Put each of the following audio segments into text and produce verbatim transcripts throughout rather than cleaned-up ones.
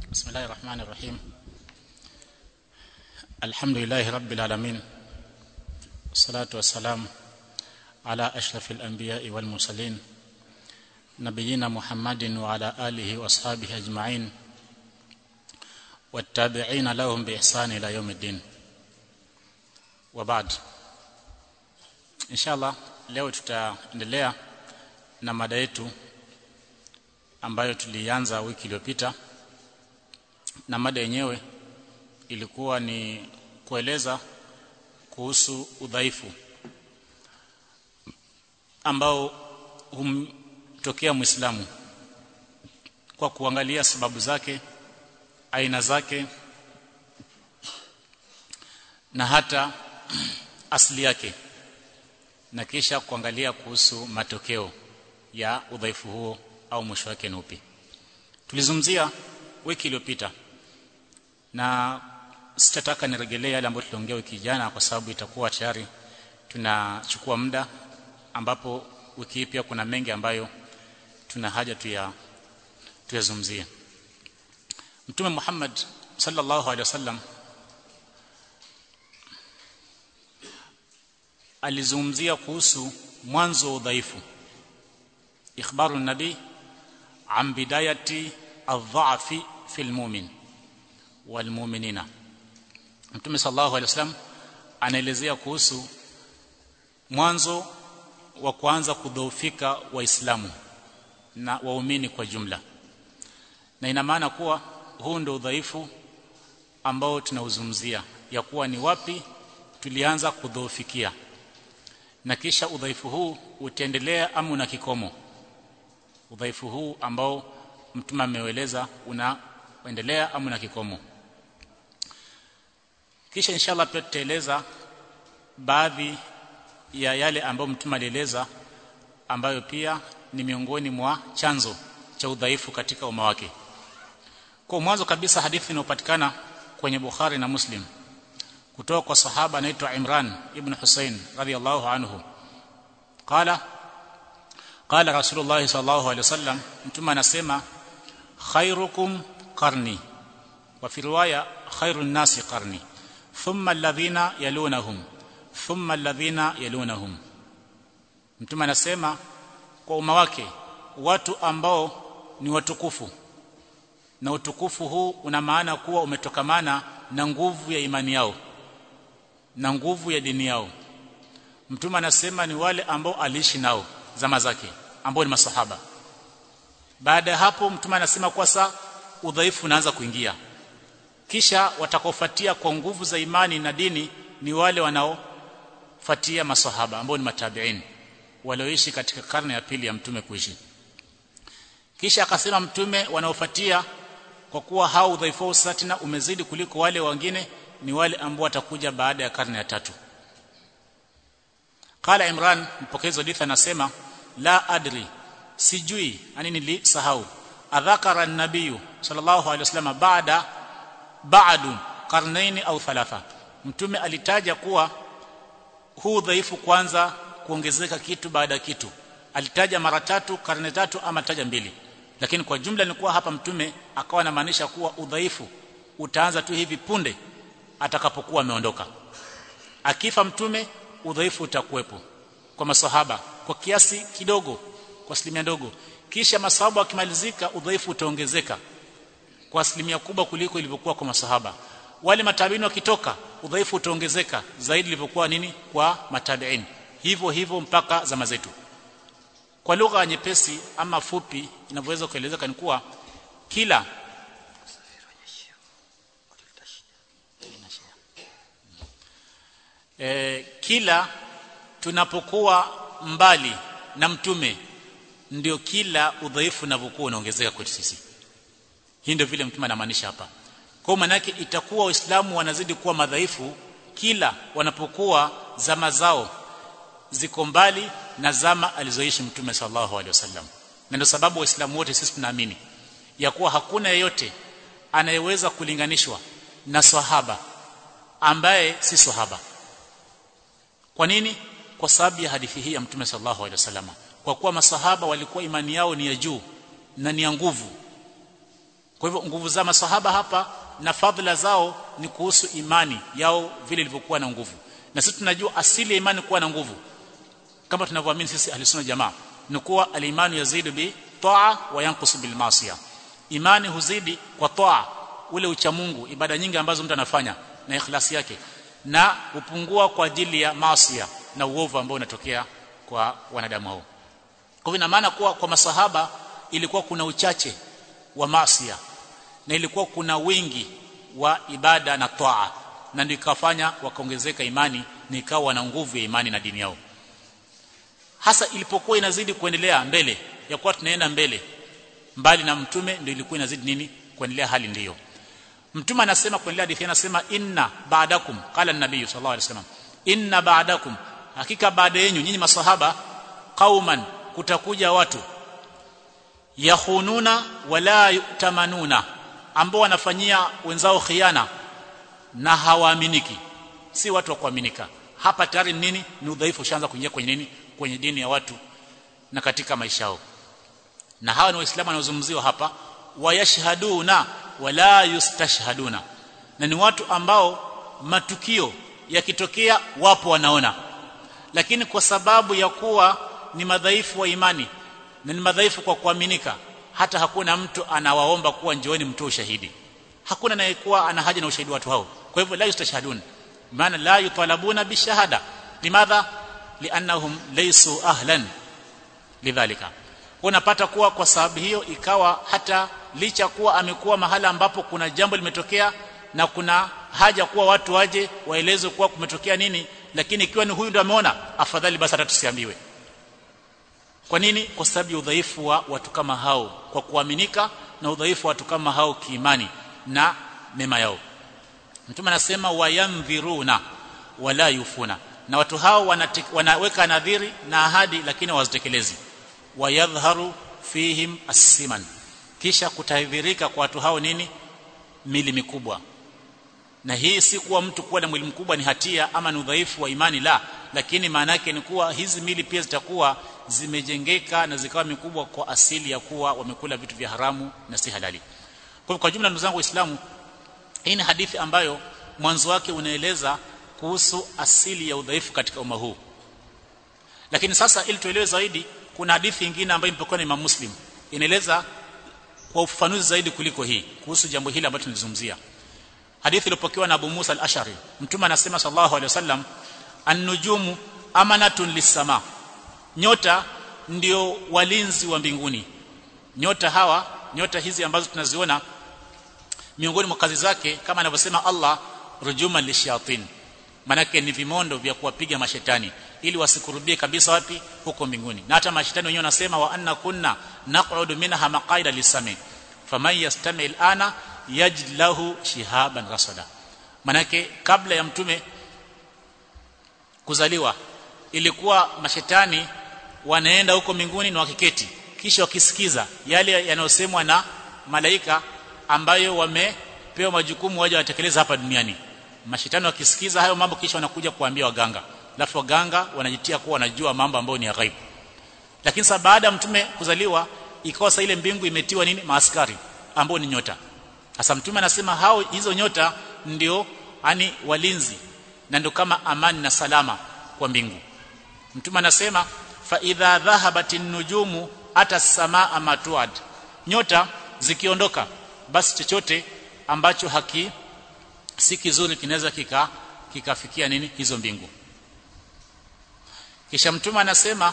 بسم الله الرحمن الرحيم الحمد لله رب العالمين والصلاة والسلام على أشرف الأنبياء والمرسلين نبينا محمد وعلى آله وأصحابه أجمعين والتابعين لهم بإحسان إلى يوم الدين وبعد إن شاء الله leo tutaendelea na mada yetu ambayo tulianza wiki iliyopita, na mada yenyewe ilikuwa ni kueleza kuhusu udhaifu ambao humtokea Muislamu kwa kuangalia sababu zake, aina zake na hata asili yake, na kisha kuangalia kuhusu matokeo ya udhaifu huo au mwisho wake ni upi. Tulizungumzia wiki iliyopita na sitataka nirejelee yale ambayo tuliongea wiki jana, kwa sababu itakuwa tayari tunachukua muda, ambapo wiki hii pia kuna mengi ambayo tuna haja tuya tuyazungumzie. Mtume Muhammad sallallahu alaihi wasallam alizungumzia kuhusu mwanzo wa udhaifu, ikhbaru nabii an bidayati adh-dha'fi fil mu'min wal mu'minina. Mtume sallallahu alaihi wasallam anaelezea kuhusu mwanzo wa kuanza kudhoofika waislamu na waumini kwa jumla, na ina maana kuwa huu ndio udhaifu ambao tunauzungumzia, ya kuwa ni wapi tulianza kudhoofikia, na kisha udhaifu huu utaendelea ama una kikomo. Udhaifu huu ambao mtume ameueleza unaendelea ama una kikomo. Kisha inshallah pia tutaeleza baadhi ya yale ambayo mtume alieleza, ambayo pia ni miongoni mwa chanzo cha udhaifu katika umma wake. Kwa mwanzo kabisa, hadithi inayopatikana kwenye Bukhari na Muslim kutoka kwa sahaba anaitwa Imran ibn Husayn radhiyallahu anhu, qala qala Rasulullah sallallahu alaihi wasallam, mtume anasema khairukum qarni, wa fi riwaya khairun nasi qarni, thumma alladhina yalunahum thumma alladhina yalunahum. Mtume anasema kwa umma wake watu ambao ni watukufu, na utukufu huu una maana kuwa umetokamana na nguvu ya imani yao na nguvu ya dini yao. Mtume anasema ni wale ambao aliishi nao zama zake, ambao ni masahaba. Baada ya hapo mtume anasema kwa sasa udhaifu unaanza kuingia, kisha watakaofuatia kwa nguvu za imani na dini ni wale wanaofuatia masahaba ambao ni matabiin walioishi katika karne ya pili ya mtume kuishi. Kisha akasema mtume wanaofuatia, kwa kuwa hao udhaifu sasa tena umezidi kuliko wale wengine, ni wale ambao watakuja baada ya karne ya tatu. Qala Imran, mpokezi wa hadithi, anasema la adri, sijui, yani nilisahau, adhakara an-nabiy sallallahu alaihi wasallam baada ba'du qarnaini au thalatha. Mtume alitaja kuwa huu dhaifu kwanza kuongezeka kitu baada ya kitu, alitaja mara tatu, karne tatu ama taja mbili, lakini kwa jumla ni kuwa hapa mtume akawa anamaanisha kuwa udhaifu utaanza tu hivi punde atakapokuwa ameondoka. Akifa mtume, udhaifu utakuwepo kwa masahaba kwa kiasi kidogo, kwa asilimia ndogo, kisha masahaba wakimalizika udhaifu utaongezeka kwa asilimia kubwa kuliko ilivyokuwa kwa masahaba. Wale matabiini wakitoka, udhaifu utaongezeka zaidi ilivyokuwa nini kwa matabiini, hivyo hivyo mpaka zama zetu. Kwa lugha nyepesi ama fupi inavyoweza kuelezeka ni kuwa kila e, kila tunapokuwa mbali na mtume ndio kila udhaifu unavyokuwa unaongezeka kwetu sisi. Hii ndio vile mtume anamaanisha hapa. Kwa maana yake itakuwa Waislamu wanazidi kuwa madhaifu kila wanapokuwa zama zao ziko mbali na zama alizoishi mtume sallallahu alaihi wasallam. Na ndio sababu Waislamu wote sisi tunaamini ya kuwa hakuna yeyote anayeweza kulinganishwa na sahaba ambaye si sahaba. Kwa nini? Kwa sababu ya hadithi hii ya mtume sallallahu alaihi wasallam, kwa kuwa masahaba walikuwa imani yao ni ya juu na ni ya nguvu, Kwa hivyo nguvu za masahaba hapa na fadhila zao ni kuhusu imani yao vile ilivyokuwa na nguvu. Na sisi tunajua asili ya imani kuwa na nguvu, kama tunavyoamini sisi ahli jamaa, ni kuwa al-imanu yazidu bi ta'a wa yanqusu bil ma'siyah. Imani huzidi kwa ta'a, ule ucha Mungu, ibada nyingi ambazo mtu anafanya na ikhlasi yake, na hupungua kwa ajili ya maasi na uovu ambao unatokea kwa wanadamu hao. Kwa hivyo ina maana kuwa kwa masahaba ilikuwa kuna uchache wa maasi na ilikuwa kuna wingi wa ibada na toa, na ndio ikafanya wakaongezeka imani, na ikawa na nguvu ya imani na dini yao. Hasa ilipokuwa inazidi kuendelea mbele, ya kuwa tunaenda mbele mbali na mtume, ndio ilikuwa inazidi nini kuendelea hali ndiyo. Mtume anasema kuendelea hadithi, anasema inna ba'dakum, qala an-nabiy sallallahu alaihi wasallam, inna ba'dakum, hakika baada yenu nyinyi masahaba, qauman, kutakuja watu, yakhununa wala yutamanuna, ambao wanafanyia wenzao khiana na hawaaminiki. Si watu wa kuaminika. Hapa tayari nini ni udhaifu ushaanza kuingia kwenye nini, kwenye dini ya watu na katika maisha yao. Na hawa ni waislamu wanaozungumziwa hapa, wayashhaduna wala yustashhaduna, na ni watu ambao matukio yakitokea wapo wanaona, lakini kwa sababu ya kuwa ni madhaifu wa imani na ni madhaifu kwa kuaminika, hata hakuna mtu anawaomba kuwa njooni mtoe ushahidi. Hakuna anayekuwa ana haja na ushahidi watu hao. Kwa hivyo la yustashhadun, maana la yutalabuna bishahada. Limadha? Liannahum laysu ahlan lidhalika. Unapata kuwa kwa sababu hiyo ikawa hata licha kuwa amekuwa mahala ambapo kuna jambo limetokea na kuna haja kuwa watu waje waeleze kuwa kumetokea nini, lakini ikiwa ni huyu ndio ameona, afadhali basi hata tusiambiwe. Kwa nini? Kwa sababu ya udhaifu wa watu kama hao kwa kuaminika, na udhaifu wa watu kama hao kiimani na mema yao. Mtume anasema wayamdhiruna wala yufuna, na watu hao wanate, wanaweka nadhiri na ahadi lakini hawazitekelezi. Wayadhharu fihim as-siman, kisha kutahidhirika kwa watu hao nini? Mili mikubwa. Na hii si kuwa mtu kuwa na mwili mkubwa ni hatia ama ni udhaifu wa imani, la, lakini maana yake ni kuwa hizi mili pia zitakuwa zimejengeka na zikawa mikubwa kwa asili ya kuwa wamekula vitu vya haramu na si halali. Kwa kwa jumla, ndugu zangu Waislamu, hii ni hadithi ambayo mwanzo wake unaeleza kuhusu asili ya udhaifu katika umma huu. Lakini sasa ili tuelewe zaidi, kuna hadithi nyingine ambayo imepokewa na Imam Muslim, inaeleza kwa ufafanuzi zaidi kuliko hii kuhusu jambo hili ambalo tunalizungumzia. Hadithi iliyopokewa na Abu Musa al-Ash'ari, Mtume anasema sallallahu alaihi wasallam, an-nujumu amanatun lis-sama, nyota ndio walinzi wa mbinguni. Nyota hawa, nyota hizi ambazo tunaziona, miongoni mwa kazi zake kama anavyosema Allah, rujuma lishayatin, manake ni vimondo vya kuwapiga mashetani ili wasikurubie kabisa wapi? Huko mbinguni. Na hata mashetani wenyewe wanasema wa anna kunna naq'udu minha maq'ida lis-sami faman yastami' al-ana yajid lahu shihaban rasada. Manake kabla ya mtume kuzaliwa ilikuwa mashetani wanaenda huko mbinguni na wakiketi, kisha wakisikiza yale yanayosemwa na malaika ambayo wamepewa majukumu waje watekeleza hapa duniani. Mashetani wakisikiza hayo mambo, kisha wanakuja kuambia waganga, alafu waganga wanajitia kuwa wanajua mambo ambayo ni ya ghaibu. Lakini sasa baada ya mtume kuzaliwa ikawa sasa ile mbingu imetiwa nini? Maaskari ambao ni nyota. Sasa mtume anasema hao, hizo nyota ndio ani walinzi na ndio kama amani na salama kwa mbingu. Mtume anasema fa idha dhahabatin nujumu ata samaa matuad, nyota zikiondoka basi chochote ambacho haki si kizuri kinaweza kika kikafikia nini? Hizo mbingu. Kisha mtume anasema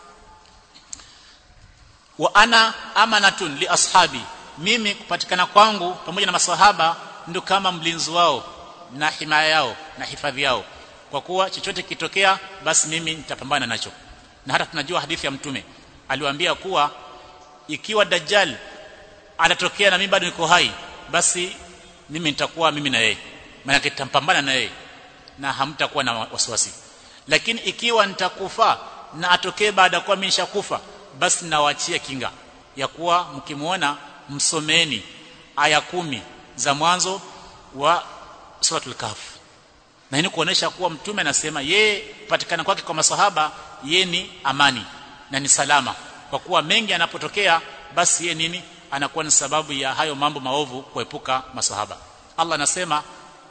wa ana amanatun li ashabi, mimi kupatikana kwangu pamoja na maswahaba ndio kama mlinzi wao na himaya yao na hifadhi yao, kwa kuwa chochote kitokea basi mimi nitapambana nacho. Na hata tunajua hadithi ya mtume aliwaambia kuwa ikiwa Dajjal anatokea na mimi bado niko hai, basi mimi nitakuwa mimi na yeye, maana nitampambana na yeye na hamtakuwa na wasiwasi. Lakini ikiwa nitakufa na atokee baada ya kuwa mimi nishakufa, basi nawaachia kinga ya kuwa mkimuona msomeni aya kumi za mwanzo wa suratul Kahf. Na hii kuonesha kuwa mtume anasema yeye patikana kwake kwa masahaba yeye ni amani na ni salama, kwa kuwa mengi yanapotokea basi yeye nini anakuwa ni sababu ya hayo mambo maovu kuepuka masahaba. Allah anasema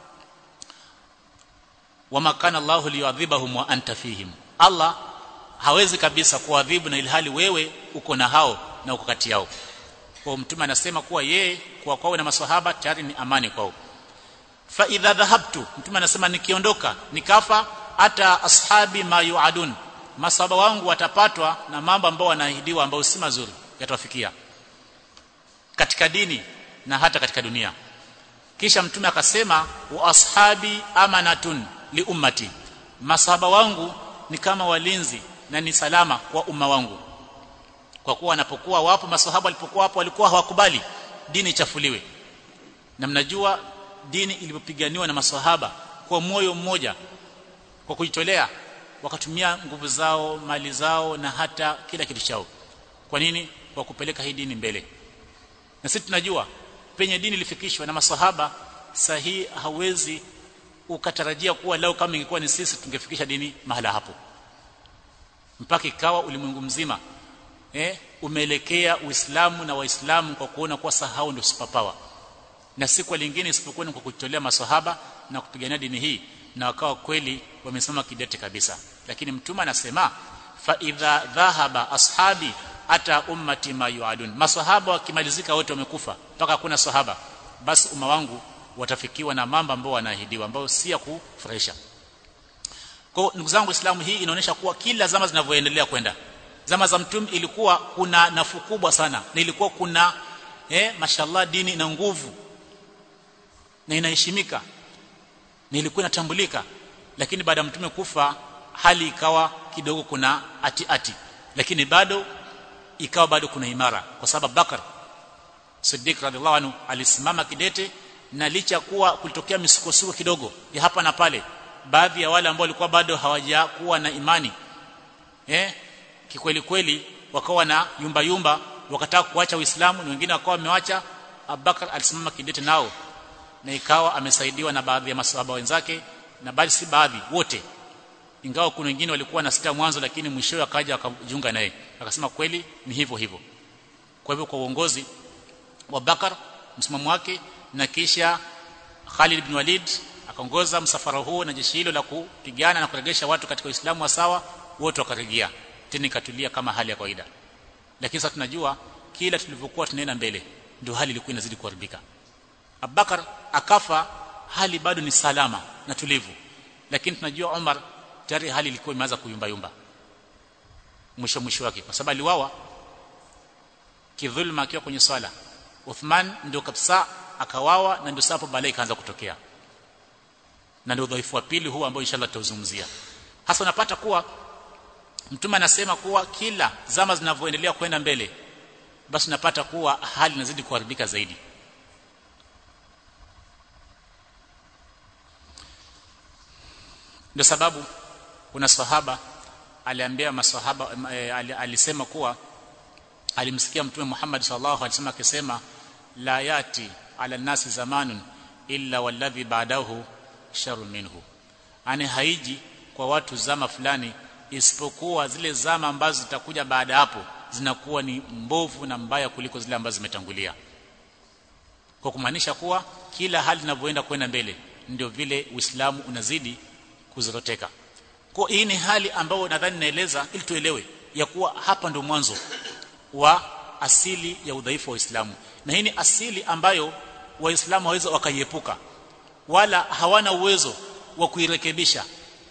wama kana Allahu liyuadhibahum wa anta fihim, Allah hawezi kabisa kuadhibu na ilhali wewe uko na hao na uko kati yao. Kwa mtume anasema kuwa yeye kwa kwao na maswahaba tayari ni amani kwao. Fa idha dhahabtu, mtume anasema nikiondoka nikafa, hata ashabi ma yuadun, masahaba wangu watapatwa na mambo ambao wanaahidiwa ambao si mazuri yatawafikia katika dini na hata katika dunia. Kisha mtume akasema wa ashabi amanatun li ummati, masahaba wangu ni kama walinzi na ni salama kwa umma wangu. Kwa kuwa wanapokuwa wapo masahaba walipokuwa hapo walikuwa hawakubali dini ichafuliwe, na mnajua dini ilipopiganiwa na masahaba kwa moyo mmoja, kwa kujitolea, wakatumia nguvu zao, mali zao na hata kila kitu chao. Kwa nini? Kwa kupeleka hii dini mbele. Na sisi tunajua penye dini ilifikishwa na masahaba, sahihi hawezi ukatarajia kuwa lao kama ingekuwa ni sisi tungefikisha dini mahala hapo. Mpaka ikawa ulimwengu mzima eh umeelekea Uislamu na Waislamu kwa kuona kwa sahau ndio superpower, na si kwa lingine isipokuwa ni kwa kutolea maswahaba na kupigania dini hii, na wakawa kweli wamesoma kidete kabisa. Lakini mtume anasema fa idha dhahaba ashabi ata ummati ma yuadun, maswahaba wakimalizika wote wamekufa mpaka hakuna sahaba, basi umma wangu watafikiwa na mambo ambayo wanaahidiwa ambao si ya kufurahisha. Kwa ndugu zangu Waislamu, hii inaonyesha kuwa kila zama zinavyoendelea kwenda, zama za mtume ilikuwa kuna nafuu kubwa sana, na ilikuwa kuna eh mashallah dini ina nguvu na inaheshimika na ilikuwa inatambulika. Lakini baada ya mtume kufa hali ikawa kidogo kuna ati ati, lakini bado ikawa bado kuna imara, kwa sababu Bakar Siddiq radhiallahu anhu alisimama kidete, na licha kuwa kulitokea misukosuko kidogo ya hapa na pale, baadhi ya wale ambao walikuwa bado hawajakuwa na imani eh kikweli kweli wakawa na yumba yumba, wakataka kuacha Uislamu, na wengine wakawa wameacha. Abubakar alisimama kidete nao, na ikawa amesaidiwa na baadhi ya masahaba wenzake, na bali si baadhi, wote, ingawa kuna wengine walikuwa na sita mwanzo, lakini mwisho akaja akajiunga naye, akasema kweli ni hivyo hivyo. Kwa hivyo kwa uongozi wa Abubakar, msimamo wake, na kisha Khalid ibn Walid akaongoza msafara huo na jeshi hilo la kupigana na kuregesha watu katika Uislamu wa sawa, wote wakarejea tena ikatulia kama hali ya kawaida. Lakini sasa tunajua kila tulivyokuwa tunaenda mbele ndio hali ilikuwa inazidi kuharibika. Abubakar akafa, hali bado ni salama na tulivu, lakini tunajua Umar tayari hali ilikuwa imeanza kuyumba yumba mwisho mwisho wake, kwa sababu aliwawa kidhulma akiwa kwenye swala. Uthman ndio kabisa akawawa, na ndio sapo balaa ikaanza kutokea, na ndio udhaifu wa pili huu ambao inshallah tutazungumzia. Hasa unapata kuwa mtume anasema kuwa kila zama zinavyoendelea kwenda mbele, basi unapata kuwa hali inazidi kuharibika zaidi. Ndio sababu kuna sahaba aliambia maswahaba e, alisema kuwa alimsikia mtume Muhammad sallallahu alaihi wasallam akisema la yati ala nasi zamanun illa walladhi ba'dahu sharrun minhu, ani haiji kwa watu zama fulani isipokuwa zile zama ambazo zitakuja baada hapo zinakuwa ni mbovu na mbaya kuliko zile ambazo zimetangulia. Kwa kumaanisha kuwa kila hali inavyoenda kwenda mbele ndio vile Uislamu unazidi kuzoroteka. Kwa hii ni hali ambayo nadhani naeleza ili tuelewe ya kuwa hapa ndio mwanzo wa asili ya udhaifu wa Uislamu, na hii ni asili ambayo Waislamu hawaweza wakaiepuka wala hawana uwezo wa kuirekebisha.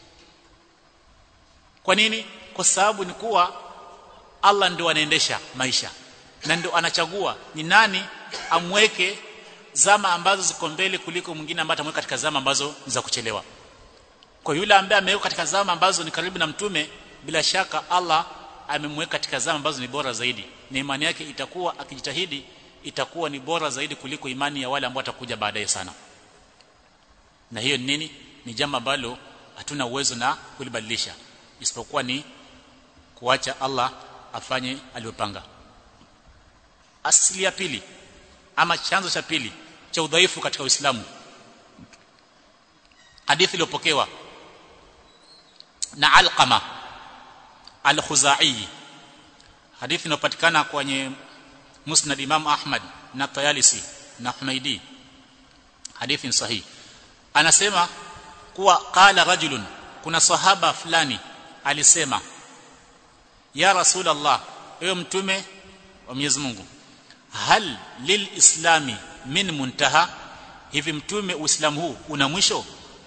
Kwa nini? Kwa sababu ni kuwa Allah ndio anaendesha maisha, na ndio anachagua ni nani amweke zama ambazo ziko mbele kuliko mwingine ambaye atamweka katika zama ambazo ni za kuchelewa. Kwa yule ambaye ameweka katika zama ambazo ni karibu na mtume, bila shaka Allah amemweka katika zama ambazo ni bora zaidi, na imani yake itakuwa akijitahidi itakuwa ni bora zaidi kuliko imani ya wale ambao watakuja baadaye sana. Na hiyo nini? Ni jambo ambalo hatuna uwezo na kulibadilisha isipokuwa ni kuacha Allah afanye aliyopanga. Asili ya pili ama chanzo cha pili cha udhaifu katika Uislamu, hadithi iliyopokewa na Alqama al-Khuzai, hadithi inayopatikana kwenye Musnad Imam Ahmad na Tayalisi na Humaidi, hadithi sahihi. Anasema kuwa qala rajulun, kuna sahaba fulani alisema, ya Rasulullah, ewe mtume wa Mwenyezi Mungu, hal lilislami min muntaha, hivi mtume Uislamu huu una mwisho?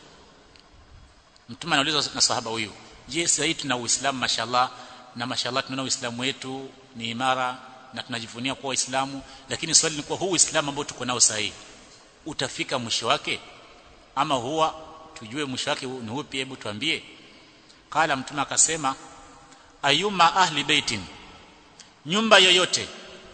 Mtume anauliza na sahaba huyu, je, sasa tuna Uislamu mashallah, na mashallah tunaona Uislamu wetu ni imara na tunajivunia kuwa Waislamu, lakini swali ni kwa huu Uislamu ambao tuko nao sasa hivi utafika mwisho wake ama huwa tujue mwisho wake ni upi? Hebu tuambie. Kala mtume akasema, ayuma ahli baitin, nyumba yoyote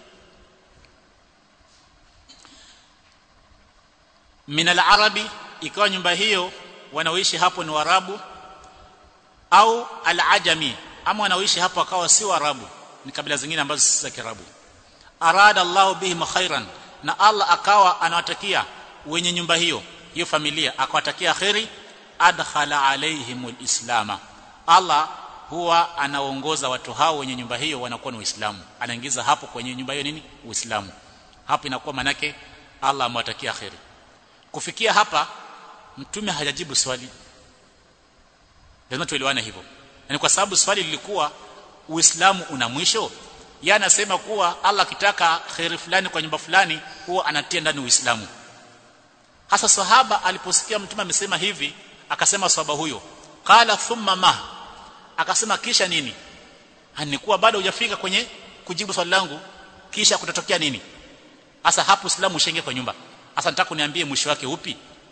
min al-arabi, ikawa nyumba hiyo wanaoishi hapo ni Waarabu, au al-ajami, ama wanaoishi hapo akawa si Waarabu, ni kabila zingine ambazo si za Kiarabu, arada Allahu bihim khairan, na Allah akawa anawatakia wenye nyumba hiyo hiyo familia akawatakia khairi, adkhala alaihimul islama, Allah huwa anaongoza watu hao wenye nyumba hiyo wanakuwa ni Waislamu, anaingiza hapo kwenye nyumba hiyo nini? Uislamu. Hapo inakuwa manake Allah amewatakia khairi. Kufikia hapa mtume hajajibu swali, lazima tuelewane hivyo, yani kwa sababu swali lilikuwa Uislamu una mwisho. Yeye anasema kuwa Allah akitaka khairi fulani kwa nyumba fulani huwa anatia ndani Uislamu. Hasa sahaba aliposikia mtume amesema hivi, akasema sahaba huyo, qala thumma ma, akasema kisha nini? Hanikuwa bado hujafika kwenye kujibu swali langu, kisha kutatokea nini? Hasa hapo Uislamu ushaingia kwa nyumba, hasa nataka uniambie mwisho wake upi?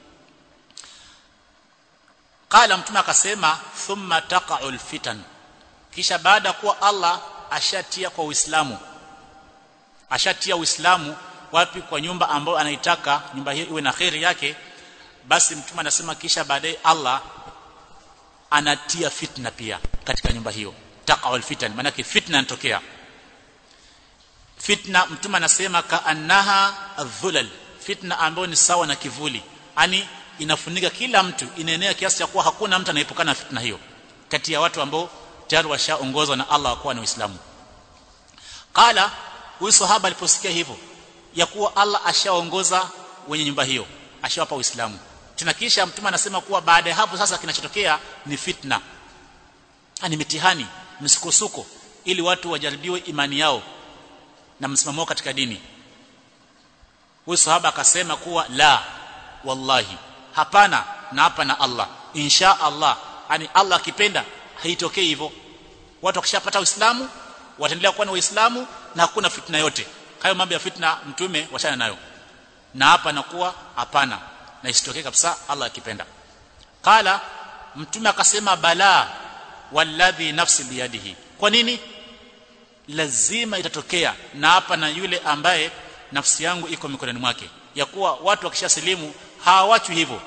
Qala mtume akasema, thumma taqa'ul fitan, kisha baada kuwa Allah ashatia kwa Uislamu, ashatia Uislamu wapi? Kwa nyumba ambayo anaitaka nyumba hiyo iwe na khairi yake, basi mtume anasema kisha baadaye Allah anatia fitna pia katika nyumba hiyo. Taqa'ul fitan, maana yake fitna inatokea. Fitna mtume anasema kaannaha adh-dhulal, fitna ambayo ni sawa na kivuli, yani inafunika kila mtu, inaenea kiasi cha kuwa hakuna mtu anaepukana na fitna hiyo kati ya watu ambao tayari washaongozwa na Allah kwa na Uislamu. Qala, huyu sahaba aliposikia hivyo ya kuwa Allah ashaongoza wenye nyumba hiyo, ashawapa Uislamu, tena kisha mtume anasema kuwa baada ya hapo sasa kinachotokea ni fitna, ani mitihani, msukosuko, ili watu wajaribiwe imani yao na msimamo wao katika dini. Huyu sahaba akasema kuwa la wallahi, hapana, na hapa na Allah, insha Allah, ani Allah akipenda haitokei hivyo. Watu wakishapata Uislamu wataendelea kuwa na Uislamu na hakuna fitna yote. Hayo mambo ya fitna mtume wachana nayo, na hapa nakuwa hapana, na isitokee kabisa Allah akipenda. Kala mtume akasema, bala walladhi nafsi biyadihi, kwa nini? Lazima itatokea, na hapa na yule ambaye nafsi yangu iko mikononi mwake, ya kuwa watu wakishasilimu hawachwi hivyo.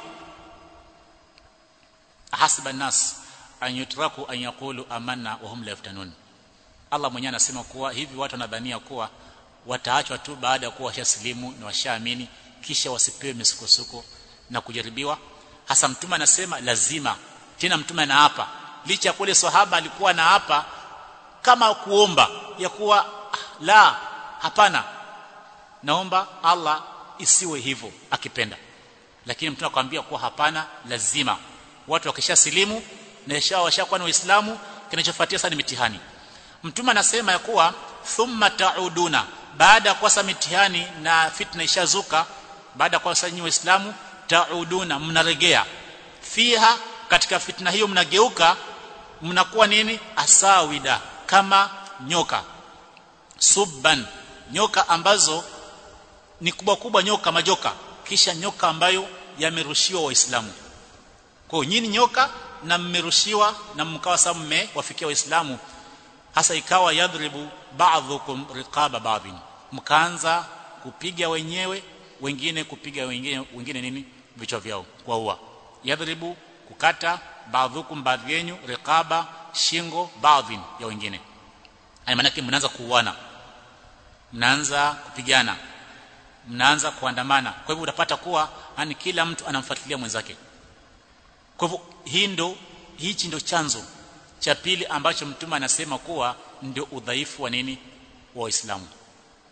Hasiba nas an yutraku an yaqulu amanna wa hum la yaftanun, Allah mwenyewe anasema kuwa hivi watu wanadhania kuwa wataachwa tu baada ya kuwa washasilimu na washaamini kisha wasipewe misukosuko na kujaribiwa. Hasa mtume anasema lazima, tena mtume anaapa, licha kule sahaba alikuwa anaapa kama kuomba ya kuwa la, hapana, naomba Allah isiwe hivyo akipenda, lakini mtume akamwambia kuwa hapana, lazima. Watu wakishasilimu na isha washakuwa na Uislamu, kinachofuatia sasa ni mitihani. Mtume anasema ya kuwa thumma tauduna, baada ya kuwa mitihani na fitna ishazuka, baada ya kuwa nyinyi Waislamu tauduna, mnaregea fiha, katika fitna hiyo mnageuka, mnakuwa nini? Asawida, kama nyoka, subban, nyoka ambazo ni kubwa kubwa, nyoka majoka, kisha nyoka ambayo yamerushiwa Waislamu. Kwa nyinyi nyoka na mmerushiwa na mkawa sasa mmewafikia Waislamu, hasa ikawa yadhribu ba'dhukum riqaba ba'dhin, mkaanza kupiga wenyewe wengine, kupiga wengine wengine nini? Vichwa vyao kwa ua. Yadhribu, kukata, ba'dhukum, baadhi yenu, riqaba, shingo, ba'dhin ya wengine. Haya maana yake mnaanza kuuana, mnaanza kupigana, mnaanza kuandamana. Kwa hivyo utapata kuwa yani kila mtu anamfuatilia mwenzake. Kwa hivyo hii ndo hichi ndo chanzo cha pili ambacho mtume anasema kuwa ndio udhaifu wa nini? Wa Uislamu.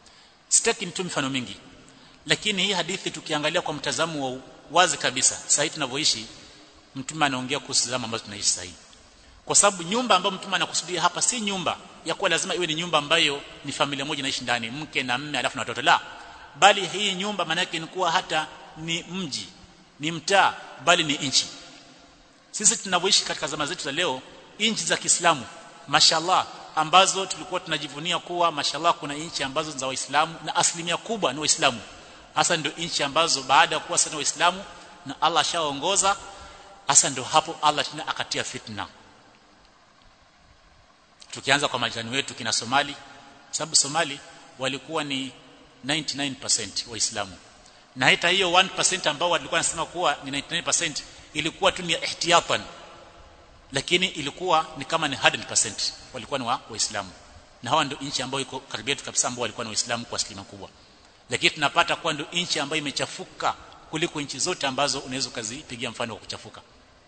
Sitaki nitoe mifano mingi, lakini hii hadithi tukiangalia kwa mtazamo wa wazi kabisa, sasa tunavyoishi mtume anaongea kuhusu zama ambazo tunaishi sasa. Kwa sababu nyumba ambayo mtume anakusudia hapa si nyumba ya kuwa lazima iwe ni nyumba ambayo ni familia moja inaishi ndani, mke na mume alafu na watoto, la, bali hii nyumba maana yake ni kuwa hata ni mji, ni mtaa, bali ni nchi. Sisi tunavyoishi katika zama zetu za leo, nchi za Kiislamu mashallah, ambazo tulikuwa tunajivunia kuwa mashallah kuna nchi ambazo za Waislamu na asilimia kubwa ni Waislamu, hasa ndio nchi ambazo baada ya kuwa sana Waislamu na Allah ashaongoza, hasa ndio hapo Allah tena akatia fitna. Tukianza kwa majirani wetu kina Somali, sababu Somali walikuwa ni tisini na tisa percent Waislamu, na hata hiyo one percent ambao walikuwa wanasema kuwa ni tisini na tisa percent ilikuwa tu ni ihtiyatan, lakini ilikuwa ni kama ni one hundred percent walikuwa ni wa Waislamu, na hawa ndio nchi ambayo iko karibu yetu kabisa ambao walikuwa ni Waislamu kwa asilimia kubwa. Lakini tunapata kuwa ndio nchi ambayo imechafuka kuliko nchi zote ambazo unaweza kuzipigia mfano wa kuchafuka.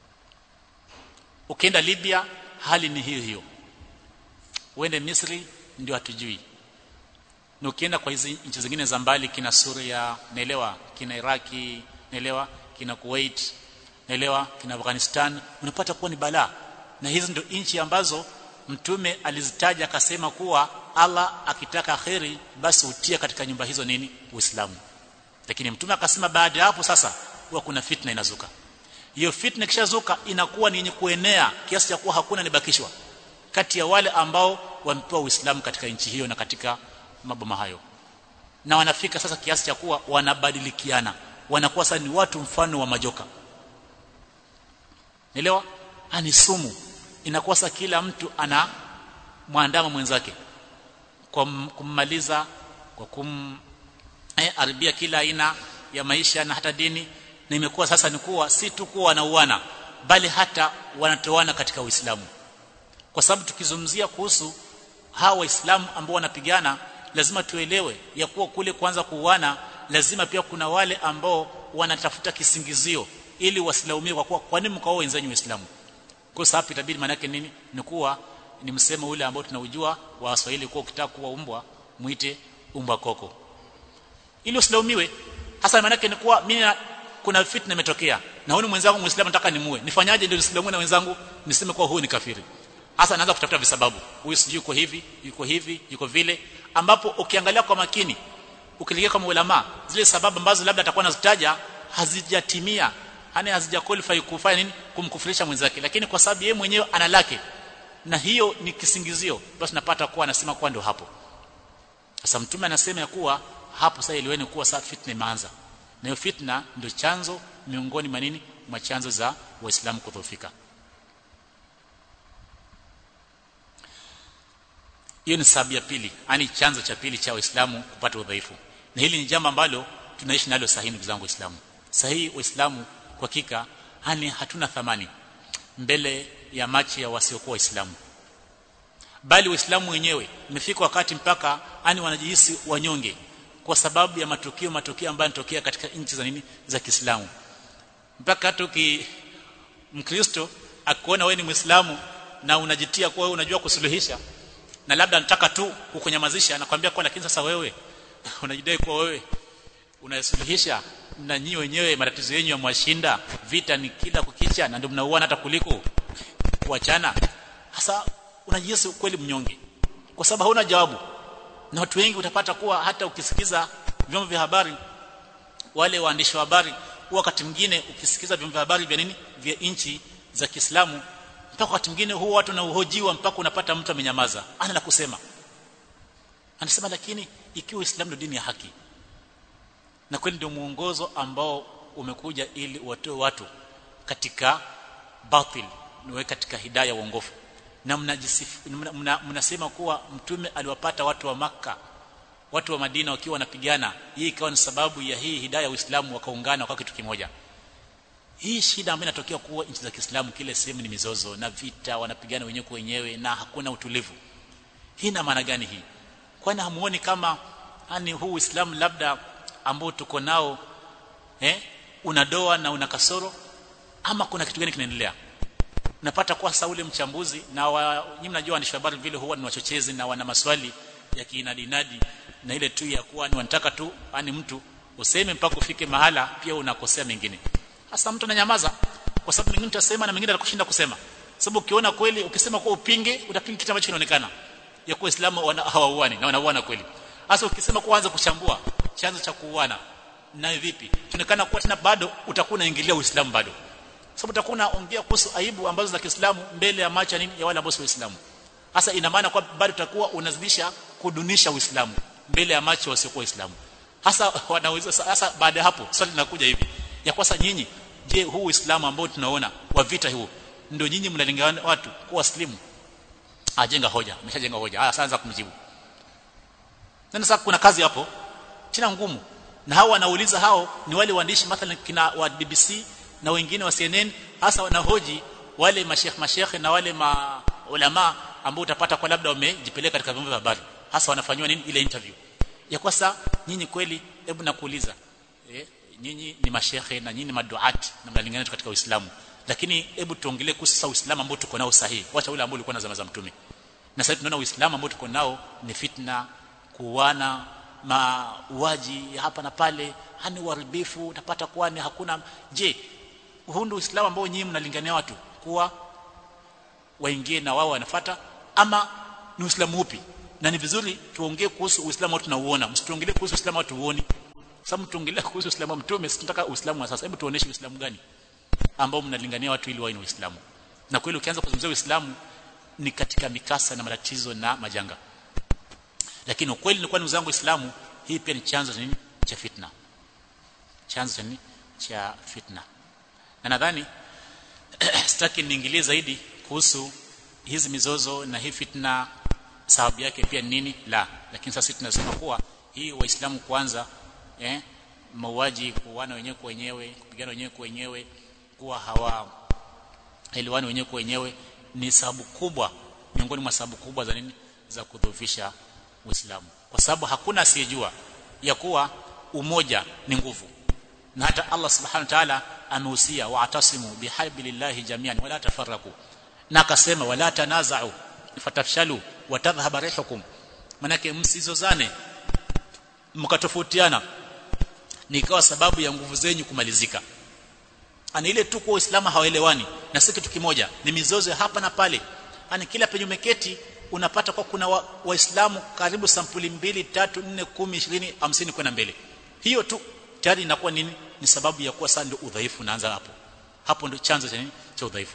Ukienda Libya hali ni hiyo hiyo, uende Misri ndio hatujui, na ukienda kwa hizi nchi zingine za mbali kina Syria naelewa, kina Iraki naelewa, kina Kuwait naelewa, kina Afghanistan, unapata kuwa ni balaa. Na hizi ndio nchi ambazo mtume alizitaja akasema kuwa Allah akitaka khairi basi utia katika nyumba hizo nini, Uislamu. Lakini mtume akasema baada ya hapo sasa huwa kuna fitna inazuka. Hiyo fitna kishazuka inakuwa ni yenye kuenea kiasi cha kuwa hakuna nibakishwa kati ya wale ambao wamepewa Uislamu katika nchi hiyo na katika maboma hayo, na wanafika sasa kiasi cha kuwa wanabadilikiana, wanakuwa sasa ni watu mfano wa majoka. Nielewa? Ani sumu inakuwa sasa kila mtu ana muandama mwenzake kwa kummaliza, kwa kum eh, aribia kila aina ya maisha na hata dini. Na imekuwa sasa ni kuwa si tu kuwa wanauana, bali hata wanatoana katika Uislamu. Kwa sababu tukizungumzia kuhusu hawa Waislamu ambao wanapigana, lazima tuelewe ya kuwa kule kwanza kuuana lazima pia kuna wale ambao wanatafuta kisingizio ili wasilaumiwe kwa kuwa kwa nini mkao wenzanyu Waislamu. Kwa sababu itabidi maana yake nini, ni kuwa ni msemo ule ambao tunaujua wa Waswahili kuwa ukitaka kuwa umbwa muite umbwa koko, ili usilaumiwe. Hasa maana yake ni kuwa mimi kuna fitna imetokea na huyu mwenzangu Muislamu nataka nimue, nifanyaje ndio nisilaumiwe na wenzangu niseme kuwa huyu ni kafiri? Hasa anaanza kutafuta visababu, huyu sijui yuko hivi, yuko hivi, yuko vile, ambapo ukiangalia kwa makini, ukilingia kama ulama, zile sababu ambazo labda atakuwa anazitaja hazijatimia, yani hazija qualify kufanya nini, kumkufurisha mwenzake, lakini kwa sababu yeye mwenyewe ana lake na hiyo ni kisingizio, basi napata kuwa anasema kwa ndo hapo. Sasa mtume anasema ya kuwa hapo sasa iliweni kuwa sasa fitna imeanza, na hiyo fitna ndio chanzo miongoni mwa nini, mwa chanzo za Waislamu kudhoofika. Hiyo ni sababu ya pili, yani chanzo cha pili cha Waislamu kupata udhaifu. Na hili ni jambo ambalo tunaishi nalo sahihi, ndugu zangu Waislamu. Sahihi Waislamu kwa hakika hani hatuna thamani mbele ya macho ya wasiokuwa Waislamu, bali Waislamu wenyewe imefika wakati mpaka ani wanajihisi wanyonge kwa sababu ya matukio matukio ambayo yanatokea katika nchi za nini, za Kiislamu. Mpaka hata uki Mkristo akuona wewe ni Muislamu na unajitia kwa wewe unajua kusuluhisha, na labda anataka tu kukunyamazisha, anakuambia kwa lakini sasa wewe unajidai kwa wewe unasuluhisha, na nyinyi wenyewe matatizo yenu yamwashinda, vita ni kila kukicha na ndio mnauana hata kuliko kuachana. Sasa unajihisi kweli mnyonge kwa sababu hauna jawabu. Na watu wengi utapata kuwa hata ukisikiza vyombo vya habari, wale waandishi wa habari, wakati mwingine ukisikiza vyombo vya habari vya nini, vya nchi za Kiislamu, mpaka wakati mwingine huwa watu na uhojiwa mpaka unapata mtu amenyamaza, ana la kusema. Anasema lakini ikiwa Uislamu ndio dini ya haki na kweli ndio muongozo ambao umekuja ili watoe watu katika batil niwe katika hidayah uongofu, na mnajisifu mna, mnasema kuwa mtume aliwapata watu wa Makka, watu wa Madina wakiwa wanapigana, hii ikawa ni sababu ya hii hidayah Uislamu wakaungana kwa kitu kimoja. Hii shida ambayo inatokea kuwa nchi za Kiislamu kile sehemu ni mizozo na vita, wanapigana wenyewe kwa wenyewe na hakuna utulivu, hii ina maana gani hii? Kwani hamuoni kama yani huu Uislamu labda ambao tuko nao eh una doa na una kasoro, ama kuna kitu gani kinaendelea? Napata kwa Sauli mchambuzi na nyinyi mnajua waandishi habari vile huwa ni wachochezi na wana maswali ya kiinadinadi, na ile tu ya kuwa ni wanataka tu ani mtu useme mpaka ufike mahala pia unakosea mengine. Hasa mtu ananyamaza kwa sababu mengine utasema na mengine atakushinda kusema. Sababu ukiona kweli ukisema kwa upinge utapinga kitu ambacho kinaonekana ya kuwa Uislamu hawauani na wanauana kweli. Hasa ukisema kuanza kuchambua chanzo cha kuuana na vipi tunaonekana kuwa tena bado utakuwa unaingilia Uislamu bado. Sababu utakuwa unaongea kuhusu aibu ambazo za Kiislamu mbele ya macho nini ya wale ambao si Waislamu. Hasa ina maana kwa bado utakuwa unazidisha kudunisha Uislamu mbele ya macho wasiokuwa Waislamu. Hasa wanaweza sasa baada hapo swali linakuja hivi ya kwasa nyinyi je huu Uislamu ambao tunaona wa vita huu ndio nyinyi mnalingana watu kuwa Waislamu? Ajenga hoja, ameshajenga hoja. Haya sasa kumjibu. Na sasa kuna kazi hapo tena ngumu. Na hao wanauliza hao ni wale waandishi mathalan kina wa B B C na wengine wa C N N hasa wanahoji wale mashekh mashekh na wale maulama ambao utapata kwa labda wamejipeleka katika vyombo vya habari. Hasa wanafanywa nini ile interview. Ya kwa sasa nyinyi kweli hebu nakuuliza eh nyinyi ni mashekhe na nyinyi ni maduat na mnalingana katika Uislamu. Lakini hebu tuongelee kuhusu Uislamu ambao tuko nao sahihi. Wacha ule ambao ulikuwa na zama za Mtume. Na sasa tunaona Uislamu ambao tuko nao ni fitna, kuuana, mauaji hapa na pale, hani uharibifu utapata kuwa ni hakuna. Je, huu ndio Uislamu ambao nyinyi mnalingania watu kuwa waingie na wao wanafuata ama ni Uislamu upi? Na ni vizuri tuongee kuhusu Uislamu ambao tunauona, msituongelee kuhusu Uislamu ambao tuuoni. Sababu tuongelee kuhusu Uislamu wa Mtume, tunataka Uislamu wa sasa. Hebu tuoneshe Uislamu gani ambao mnalingania watu ili wawe ni Uislamu. Na kweli ukianza kuzungumzia Uislamu ni katika mikasa na matatizo na majanga. Lakini ukweli ni kwa ndugu zangu Uislamu hii pia ni chanzo cha nini? Cha fitna. Chanzo cha nini? Cha fitna. Na nadhani sitaki niingilie zaidi kuhusu hizi mizozo na hii fitna sababu yake pia nini la. Lakini sasa tunasema kuwa hii Waislamu kwanza eh mauaji kuuana wenyewe kwa wenyewe, kupigana wenyewe kwa wenyewe, kuwa hawa elewani wenyewe kwa wenyewe ni sababu kubwa miongoni mwa sababu kubwa za nini za kudhoofisha Uislamu. Kwa sababu hakuna asiyejua ya kuwa umoja ni nguvu. Na hata Allah Subhanahu wa Ta'ala amehusia wa'tasimu bihablillahi jami'an wala tafarraqu. Na akasema wala tanaza'u fatafshalu wa tadhhaba rihukum. Manake msizozane mkatofautiana nikawa sababu ya nguvu zenyu kumalizika. Ana ile tu kwa Uislamu hawaelewani na si kitu kimoja, ni mizozo hapa na pale. Ana kila penye umeketi unapata kwa kuna Waislamu wa karibu sampuli mbili, tatu, nne, kumi, ishirini, hamsini kwenda mbele. Hiyo tu tayari inakuwa nini? Ni sababu ya kuwa sasa ndio udhaifu unaanza hapo. Hapo ndio chanzo cha nini? Cha udhaifu.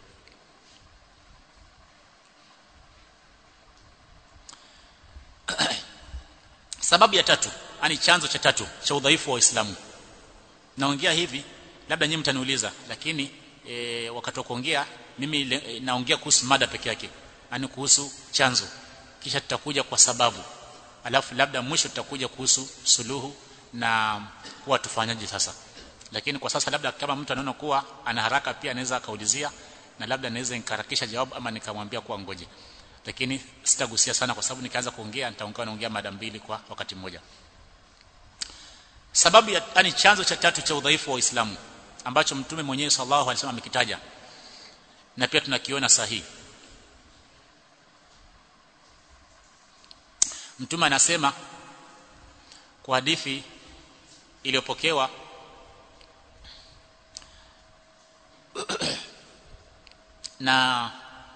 Sababu ya tatu, ani chanzo cha tatu cha udhaifu wa Uislamu. Naongea hivi labda nyinyi mtaniuliza, lakini e, wakati wa kuongea mimi e, naongea kuhusu mada peke yake, ani kuhusu chanzo, kisha tutakuja kwa sababu, alafu labda mwisho tutakuja kuhusu suluhu na kuwa tufanyaje sasa. Lakini kwa sasa labda kama mtu anaona kuwa ana haraka pia anaweza akaulizia na labda naweza nikaharakisha jawabu ama nikamwambia kuwa ngoje. Lakini sitagusia sana kwa sababu nikaanza kuongea nitaongea naongea mada mbili kwa wakati mmoja. Sababu ya yani chanzo cha tatu cha udhaifu wa Uislamu ambacho Mtume mwenyewe sallallahu alaihi wasallam amekitaja na pia tunakiona sahihi. Mtume anasema kwa hadithi iliyopokewa na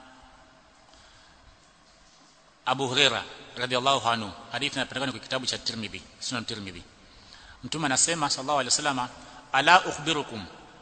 Abu Huraira radhiallahu anhu, hadithi inapatikana kwa kitabu cha Tirmidhi, Sunan Tirmidhi. Mtume anasema sallallahu alaihi wasallam, ala ukhbirukum,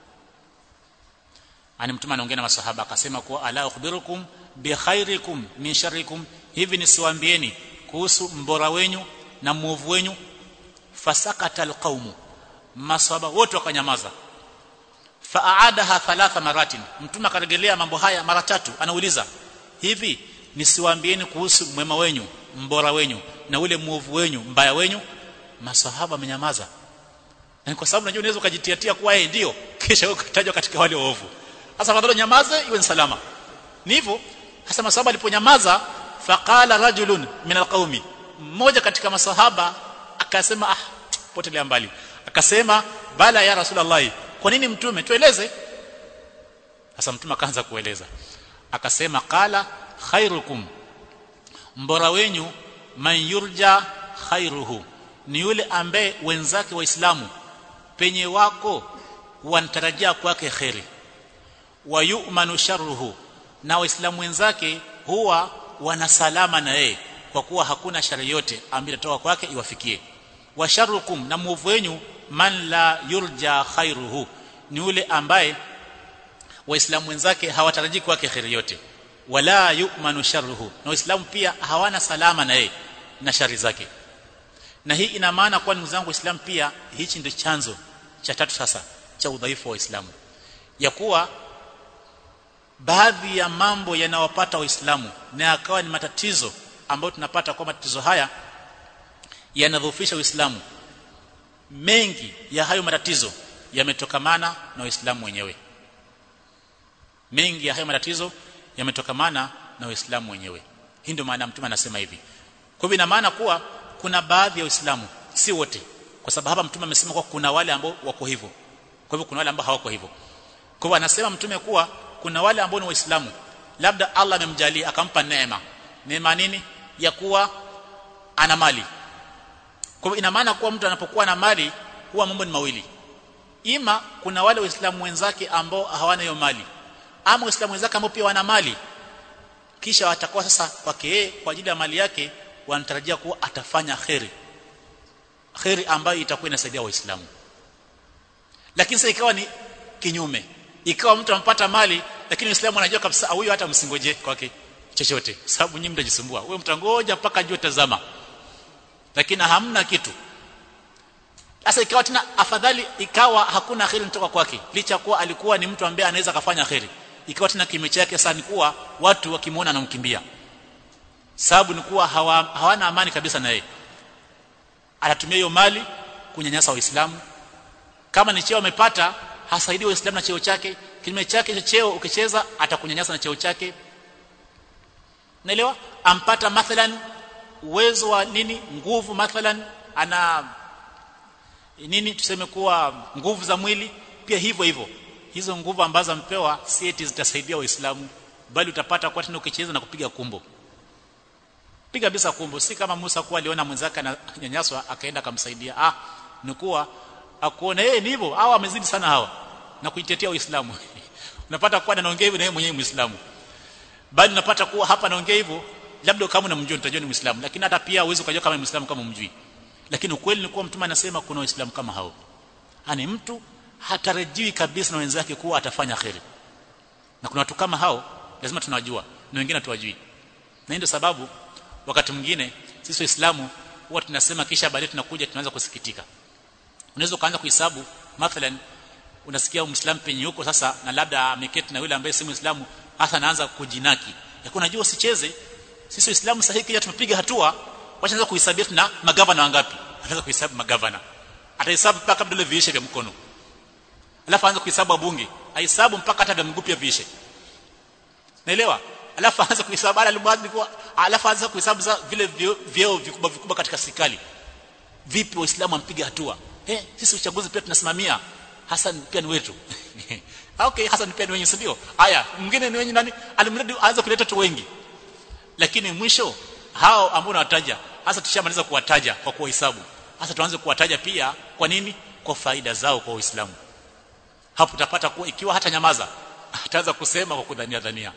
ani mtume anaongea na masahaba akasema kuwa ala ukhbirukum bi khairikum min sharrikum, hivi nisiwaambieni kuhusu mbora wenyu na muovu wenyu? Fasakata alqaumu, masahaba wote wakanyamaza. Faaadaha thalatha maratin, mtume akarejelea mambo haya mara tatu, anauliza hivi nisiwaambieni kuhusu mwema wenyu, mbora wenyu na ule muovu wenyu, mbaya wenyu? Masahaba wamenyamaza. Na kwa sababu unajua unaweza ukajitiatia kwa yeye ndio kisha ukatajwa katika wale waovu. Sasa fadhalo nyamaze iwe salama. Ni hivyo hasa masahaba aliponyamaza, faqala rajulun min alqaumi, mmoja katika masahaba akasema ah potelea mbali, akasema bala ya Rasulullah, kwa nini mtume tueleze? Sasa mtume akaanza kueleza akasema qala khairukum, mbora wenyu man yurja khairuhu, ni yule ambaye wenzake waislamu penye wako wanatarajia kwake khairi. Wa yu'manu sharruhu, na waislamu wenzake huwa wana salama na yeye kwa kuwa hakuna shari yote ambayo itatoka kwake iwafikie. Wa sharrukum, na muovu wenu man la yurja khairuhu, ni yule ambaye waislamu wenzake hawatarajii kwake khairi yote. Wala yu'manu sharruhu, na waislamu pia hawana salama na yeye na shari zake. Na hii ina maana kwa ndugu zangu waislamu, pia hichi ndio chanzo cha tatu sasa cha udhaifu wa waislamu, ya kuwa baadhi ya mambo yanawapata waislamu na akawa ni matatizo ambayo tunapata kwa matatizo haya yanadhoofisha uislamu. Mengi ya hayo matatizo yametokamana na waislamu wenyewe. Mengi ya hayo matatizo yametokamana na waislamu wenyewe. Hii ndio maana mtume anasema hivi. Kwa hivyo ina maana kuwa kuna baadhi ya waislamu, si wote, kwa sababu hapa mtume amesema kwa kuna wale ambao wako hivyo. Kwa hivyo kuna wale ambao hawako hivyo. Kwa hivyo anasema mtume kuwa kuna wale ambao ni waislamu, labda Allah amemjalia akampa neema. Neema nini? Ya kuwa ana mali. Kwa hivyo ina maana kuwa mtu anapokuwa na mali huwa mambo ni mawili. Ima kuna wale waislamu wenzake ambao hawana hiyo mali, ama waislamu wenzake ambao pia wana mali, kisha watakuwa sasa kwake yeye kwa ajili ya mali yake wanatarajia kuwa atafanya khairi, khairi ambayo itakuwa inasaidia waislamu. Lakini sasa ikawa ni kinyume, ikawa mtu ampata mali lakini waislamu wanajua kabisa huyu hata msingoje kwake chochote, sababu nyinyi mtajisumbua, wewe mtangoja mpaka jua tazama, lakini hamna kitu. Sasa ikawa tena afadhali ikawa hakuna khairi kutoka kwake, licha kuwa alikuwa ni mtu ambaye anaweza kufanya khairi. Ikawa tena kime chake sasa ni kuwa watu wakimuona anamkimbia, sababu ni kuwa hawa, hawana amani kabisa na yeye. Anatumia hiyo mali kunyanyasa waislamu. Kama ni cheo amepata, hasaidii waislamu na cheo chake, kinyume chake cha cheo ukicheza atakunyanyasa na cheo chake. Naelewa? Ampata mathalan uwezo wa nini, nguvu, mathalan ana nini, tuseme kuwa nguvu za mwili, pia hivyo hivyo hizo nguvu ambazo ampewa si eti zitasaidia waislamu, bali utapata kwa tena ukicheza na kupiga kumbo, piga bisa kumbo. Si kama Musa kuwa aliona mwenzake ananyanyaswa akaenda akamsaidia. Ah, ni kuwa akuona yeye ni hivyo, hawa amezidi sana hawa na kuitetea Uislamu. Unapata kuwa anaongea hivyo na yeye mwenyewe Muislamu, bali unapata kuwa hapa anaongea hivyo labda kama unamjua utajua ni Muislamu, lakini hata pia uwezo kujua kama ni Muislamu kama umjui. Lakini ukweli ni kuwa mtume anasema kuna Waislamu kama hao, yani mtu hatarajiwi kabisa na wenzake kuwa atafanya khairi, na kuna watu kama hao lazima tunawajua na wengine tuwajui. Na ndio sababu wakati mwingine sisi Waislamu huwa tunasema kisha baadaye tunakuja tunaanza kusikitika. Unaweza kuanza kuhesabu, mathalan unasikia Muislamu penye yuko sasa na labda ameketi na yule ambaye si Muislamu, hasa anaanza kujinaki ya kuna unajua usicheze, sisi Waislamu sahihi kija tumepiga hatua, wacha kuhesabia tuna magavana wangapi. Anaanza kuhesabu magavana, atahesabu mpaka vidole viishe vya mkono, alafu aanze kuhesabu wabunge, ahesabu mpaka hata vya mguu pia viishe. Naelewa? Alafu aanze kuhesabu ala lumadi kwa, alafu aanze kuhesabu za vile vyeo vikubwa vikubwa katika serikali. Vipi Waislamu ampiga hatua? Eh, sisi uchaguzi pia tunasimamia, Hassan pia ni wetu. Okay, Hassan pia ni wenye, sio? Haya, mwingine ni wenye nani? Alimradi aanze kuleta tu wengi. Lakini mwisho hao ambao nawataja, hasa tushamaliza kuwataja kwa kuhesabu. Hasa tuanze kuwataja pia kwa nini? Kwa faida zao kwa Uislamu. Hapo utapata kuwa ikiwa hata nyamaza, ataanza kusema kwa kudhania dhania.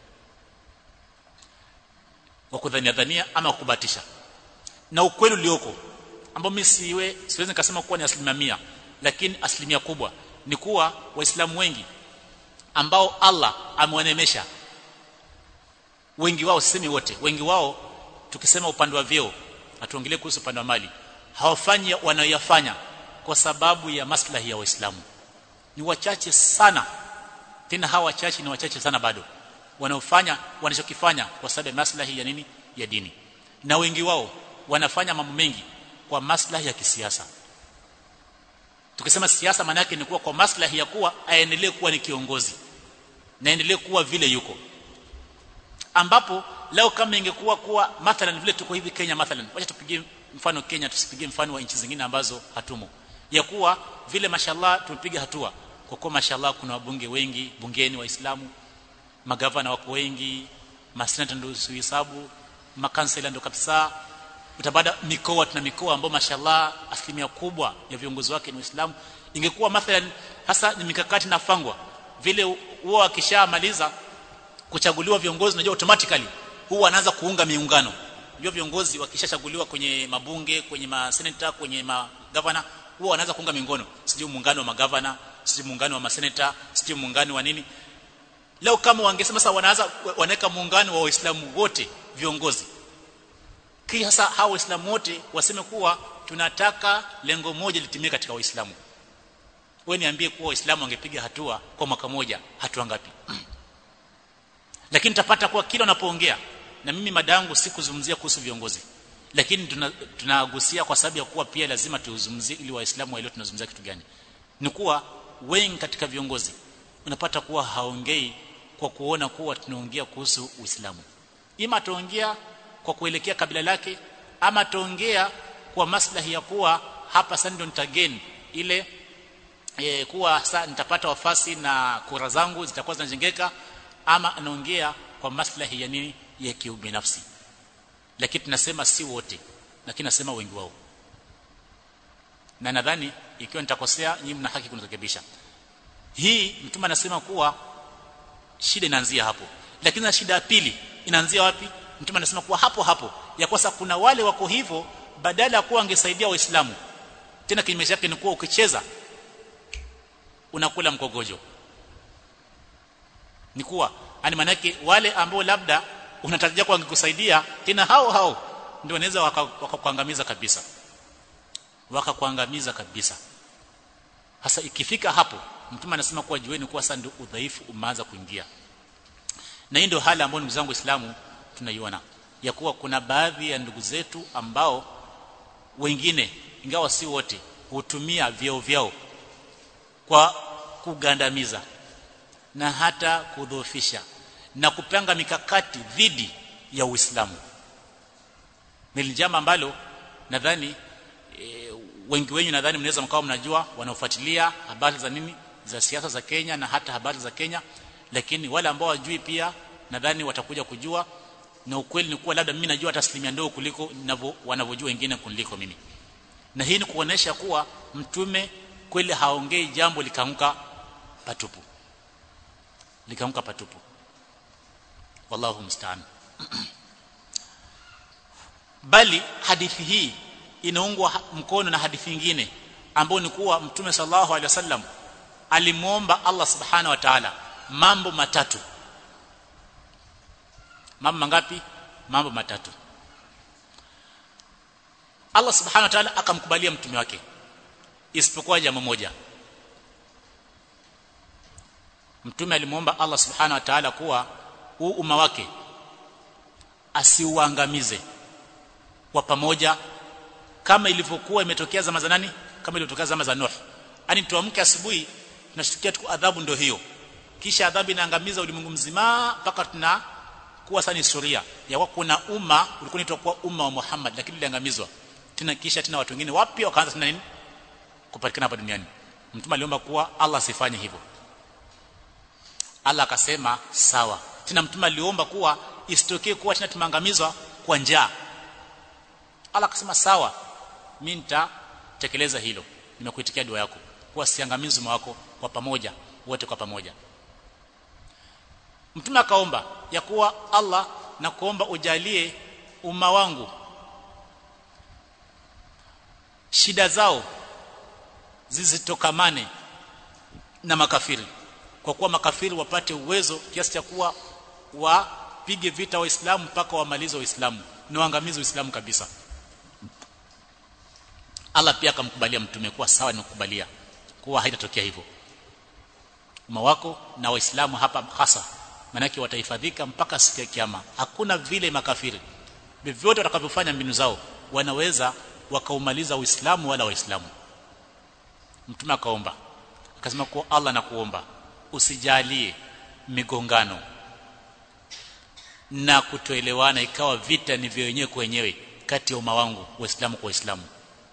Kwa kudhania dhania ama kubatisha. Na ukweli ulioko ambao mimi siwe siwezi nikasema kuwa ni asilimia mia, lakini asilimia kubwa ni kuwa Waislamu wengi ambao Allah amewanemesha, wengi wao, sisemi wote, wengi wao, tukisema upande wa vyeo, atuongelee kuhusu upande wa mali, hawafanyi wanayofanya kwa sababu ya maslahi ya Waislamu. Ni wachache sana, tena hawa wachache ni wachache sana bado wanaofanya wanachokifanya kwa sababu ya maslahi ya nini, ya dini. Na wengi wao wanafanya mambo mengi kwa maslahi ya kisiasa. Tukisema siasa maana yake ni kuwa kwa maslahi ya kuwa aendelee kuwa ni kiongozi na aendelee kuwa vile yuko, ambapo leo kama ingekuwa kuwa mathalan vile tuko hivi Kenya, mathalan wacha tupige mfano Kenya, tusipigie mfano wa nchi zingine ambazo hatumo, ya kuwa vile mashallah tumepiga hatua kwa kuwa mashallah kuna wabunge wengi bungeni Waislamu, magavana wako wengi, masenata ndio usihesabu, makansela ndio kabisa, Utapata mikoa, tuna mikoa ambayo mashallah asilimia kubwa ya viongozi wake ni Waislamu. Ingekuwa mathalan hasa ni mikakati nafangwa vile huwa akishamaliza kuchaguliwa viongozi, unajua automatically huwa anaanza kuunga miungano. Unajua viongozi wakishachaguliwa kwenye mabunge, kwenye maseneta, kwenye magavana, huwa wanaanza kuunga miungano, sijui muungano wa magavana, sijui muungano wa maseneta, sijui muungano wa nini. Leo kama wangesema sasa wanaanza wanaweka muungano wa Waislamu wote viongozi, kisha sasa hao Waislamu wote waseme kuwa tunataka lengo moja litimie katika Waislamu. Wewe niambie kuwa Waislamu wangepiga hatua kwa mwaka moja, hatua ngapi? Lakini tapata kuwa kila unapoongea, na mimi madangu si kuzungumzia kuhusu viongozi, lakini tunagusia tuna kwa sababu ya kuwa pia lazima tuzungumzie ili Waislamu waelewe tunazungumzia kitu gani. Ni kuwa wengi katika viongozi unapata kuwa haongei kwa kuona kuwa tunaongea kuhusu Uislamu. Ima tuongea kwa kuelekea kabila lake, ama tuongea kwa maslahi ya kuwa hapa sasa ndio nitagain ile e, kuwa sasa nitapata wafasi na kura zangu zitakuwa zinajengeka, ama anaongea kwa maslahi ya nini, ya kiubinafsi. Lakini tunasema si wote, lakini nasema wengi wao. Na nadhani ikiwa nitakosea nyinyi mna haki kunirekebisha. Hii mtume anasema kuwa shida inaanzia hapo. Lakini na shida ya pili inaanzia wapi? Mtume anasema kuwa hapo hapo ya kwasa kuna wale wako hivyo, badala ya kuwa angesaidia Waislamu, tena kinyume chake ni kuwa ukicheza unakula mkogojo. Ni kuwa ani manake wale ambao labda unatarajia kwa wangekusaidia, tena hao hao ndio wanaweza wakakuangamiza waka kabisa. Wakakuangamiza kabisa. Hasa ikifika hapo mtume anasema kuwa jueni kuwa sasa ndio udhaifu umeanza kuingia. Na hii ndio hali ambayo ndugu zangu Waislamu tunaiona, ya kuwa kuna baadhi ya ndugu zetu ambao wengine ingawa si wote hutumia vyeo vyao kwa kugandamiza na hata kudhoofisha na kupanga mikakati dhidi ya Uislamu. Ni jambo ambalo nadhani e, wengi wenyu nadhani mnaweza mkao mnajua, wanaofuatilia habari za nini za siasa za Kenya na hata habari za Kenya, lakini wale ambao wajui pia nadhani watakuja kujua. Na ukweli ni kuwa labda mimi najua hata asilimia ndogo kuliko wanavyojua wengine kuliko mimi. Na hii ni kuonesha kuwa mtume kweli haongei jambo likaanguka patupu. Likaanguka patupu. Wallahu musta'an. Bali hadithi hii inaungwa mkono na hadithi nyingine ambayo ni kuwa mtume sallallahu alaihi wasallam alimuomba Allah subhanahu wa ta'ala mambo matatu. Mambo mangapi? Mambo matatu. Allah subhanahu wa ta'ala akamkubalia mtume wake isipokuwa jambo moja. Mtume alimuomba Allah subhanahu wa ta'ala kuwa huu umma wake asiuangamize kwa pamoja kama ilivyokuwa imetokea zama za nani? Kama ilitokea zama za Nuh. Yaani tuamke asubuhi tunashtukia tu adhabu ndio hiyo. Kisha adhabu inaangamiza ulimwengu mzima mpaka tuna kuwa sana historia ya kwa kuna umma ulikuwa unaitwa umma wa Muhammad, lakini uliangamizwa. Tena kisha tena watu wengine wapi wakaanza tena nini? Kupatikana hapa duniani. Mtume aliomba kuwa Allah asifanye hivyo. Allah akasema sawa. Tena mtume aliomba kuwa isitokee kuwa tena tumeangamizwa kwa njaa. Allah akasema sawa, mimi nitatekeleza hilo. Nimekuitikia dua yako kuwa siangamizi umma wako kwa pamoja, wote kwa pamoja. Mtume akaomba ya kuwa Allah na kuomba ujalie umma wangu shida zao zisitokamane na makafiri, kwa kuwa makafiri wapate uwezo kiasi cha kuwa wapige vita Waislamu mpaka wamalize Waislamu na waangamize Uislamu kabisa. Allah pia akamkubalia mtume kuwa sawa, nikukubalia kuwa haitatokea hivyo. Umma wako na Waislamu hapa hasa manake watahifadhika mpaka siku ya kiyama. Hakuna vile makafiri vyovyote watakavyofanya mbinu zao wanaweza wakaumaliza Uislamu wala Waislamu. Mtume akaomba akasema kwa Allah na kuomba usijalie migongano na kutoelewana ikawa vita ni vya wenyewe kwa wenyewe kati ya umma wangu Waislamu kwa Waislamu.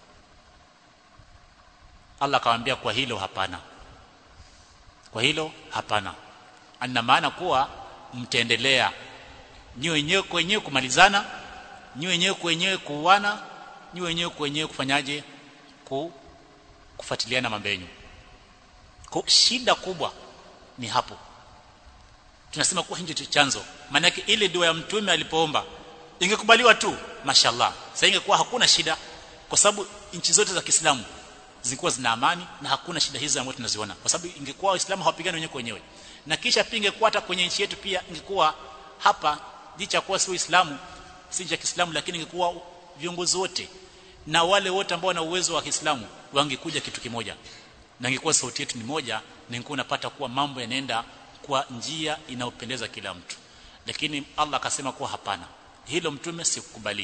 Allah akamwambia kwa hilo hapana. Kwa hilo hapana. Ana maana kuwa mtaendelea nyewe wenyewe kwa wenyewe kumalizana nyi wenyewe kwenyewe kuuana, nyi wenyewe kwenyewe kufanyaje ku kufuatiliana mambo yenu. Kwa shida kubwa ni hapo. Tunasema kuwa hicho chanzo. Maana yake ile dua ya mtume alipoomba ingekubaliwa tu, mashallah. Sasa ingekuwa hakuna shida kwa sababu nchi zote za Kiislamu zilikuwa zina amani na hakuna shida hizi ambazo tunaziona. Kwa sababu ingekuwa Waislamu hawapigani wenyewe kwa wenyewe. Na kisha pia ingekuwa hata kwenye nchi yetu pia ingekuwa hapa licha kuwa si Uislamu, si nchi ya Kiislamu, lakini ingekuwa viongozi wote na wale wote ambao wana uwezo wa Kiislamu wangekuja kitu kimoja. Na ingekuwa sauti yetu ni moja, na ingekuwa unapata kuwa mambo yanaenda kwa njia inayopendeza kila mtu. Lakini Allah akasema kuwa hapana, hilo mtume sikubali.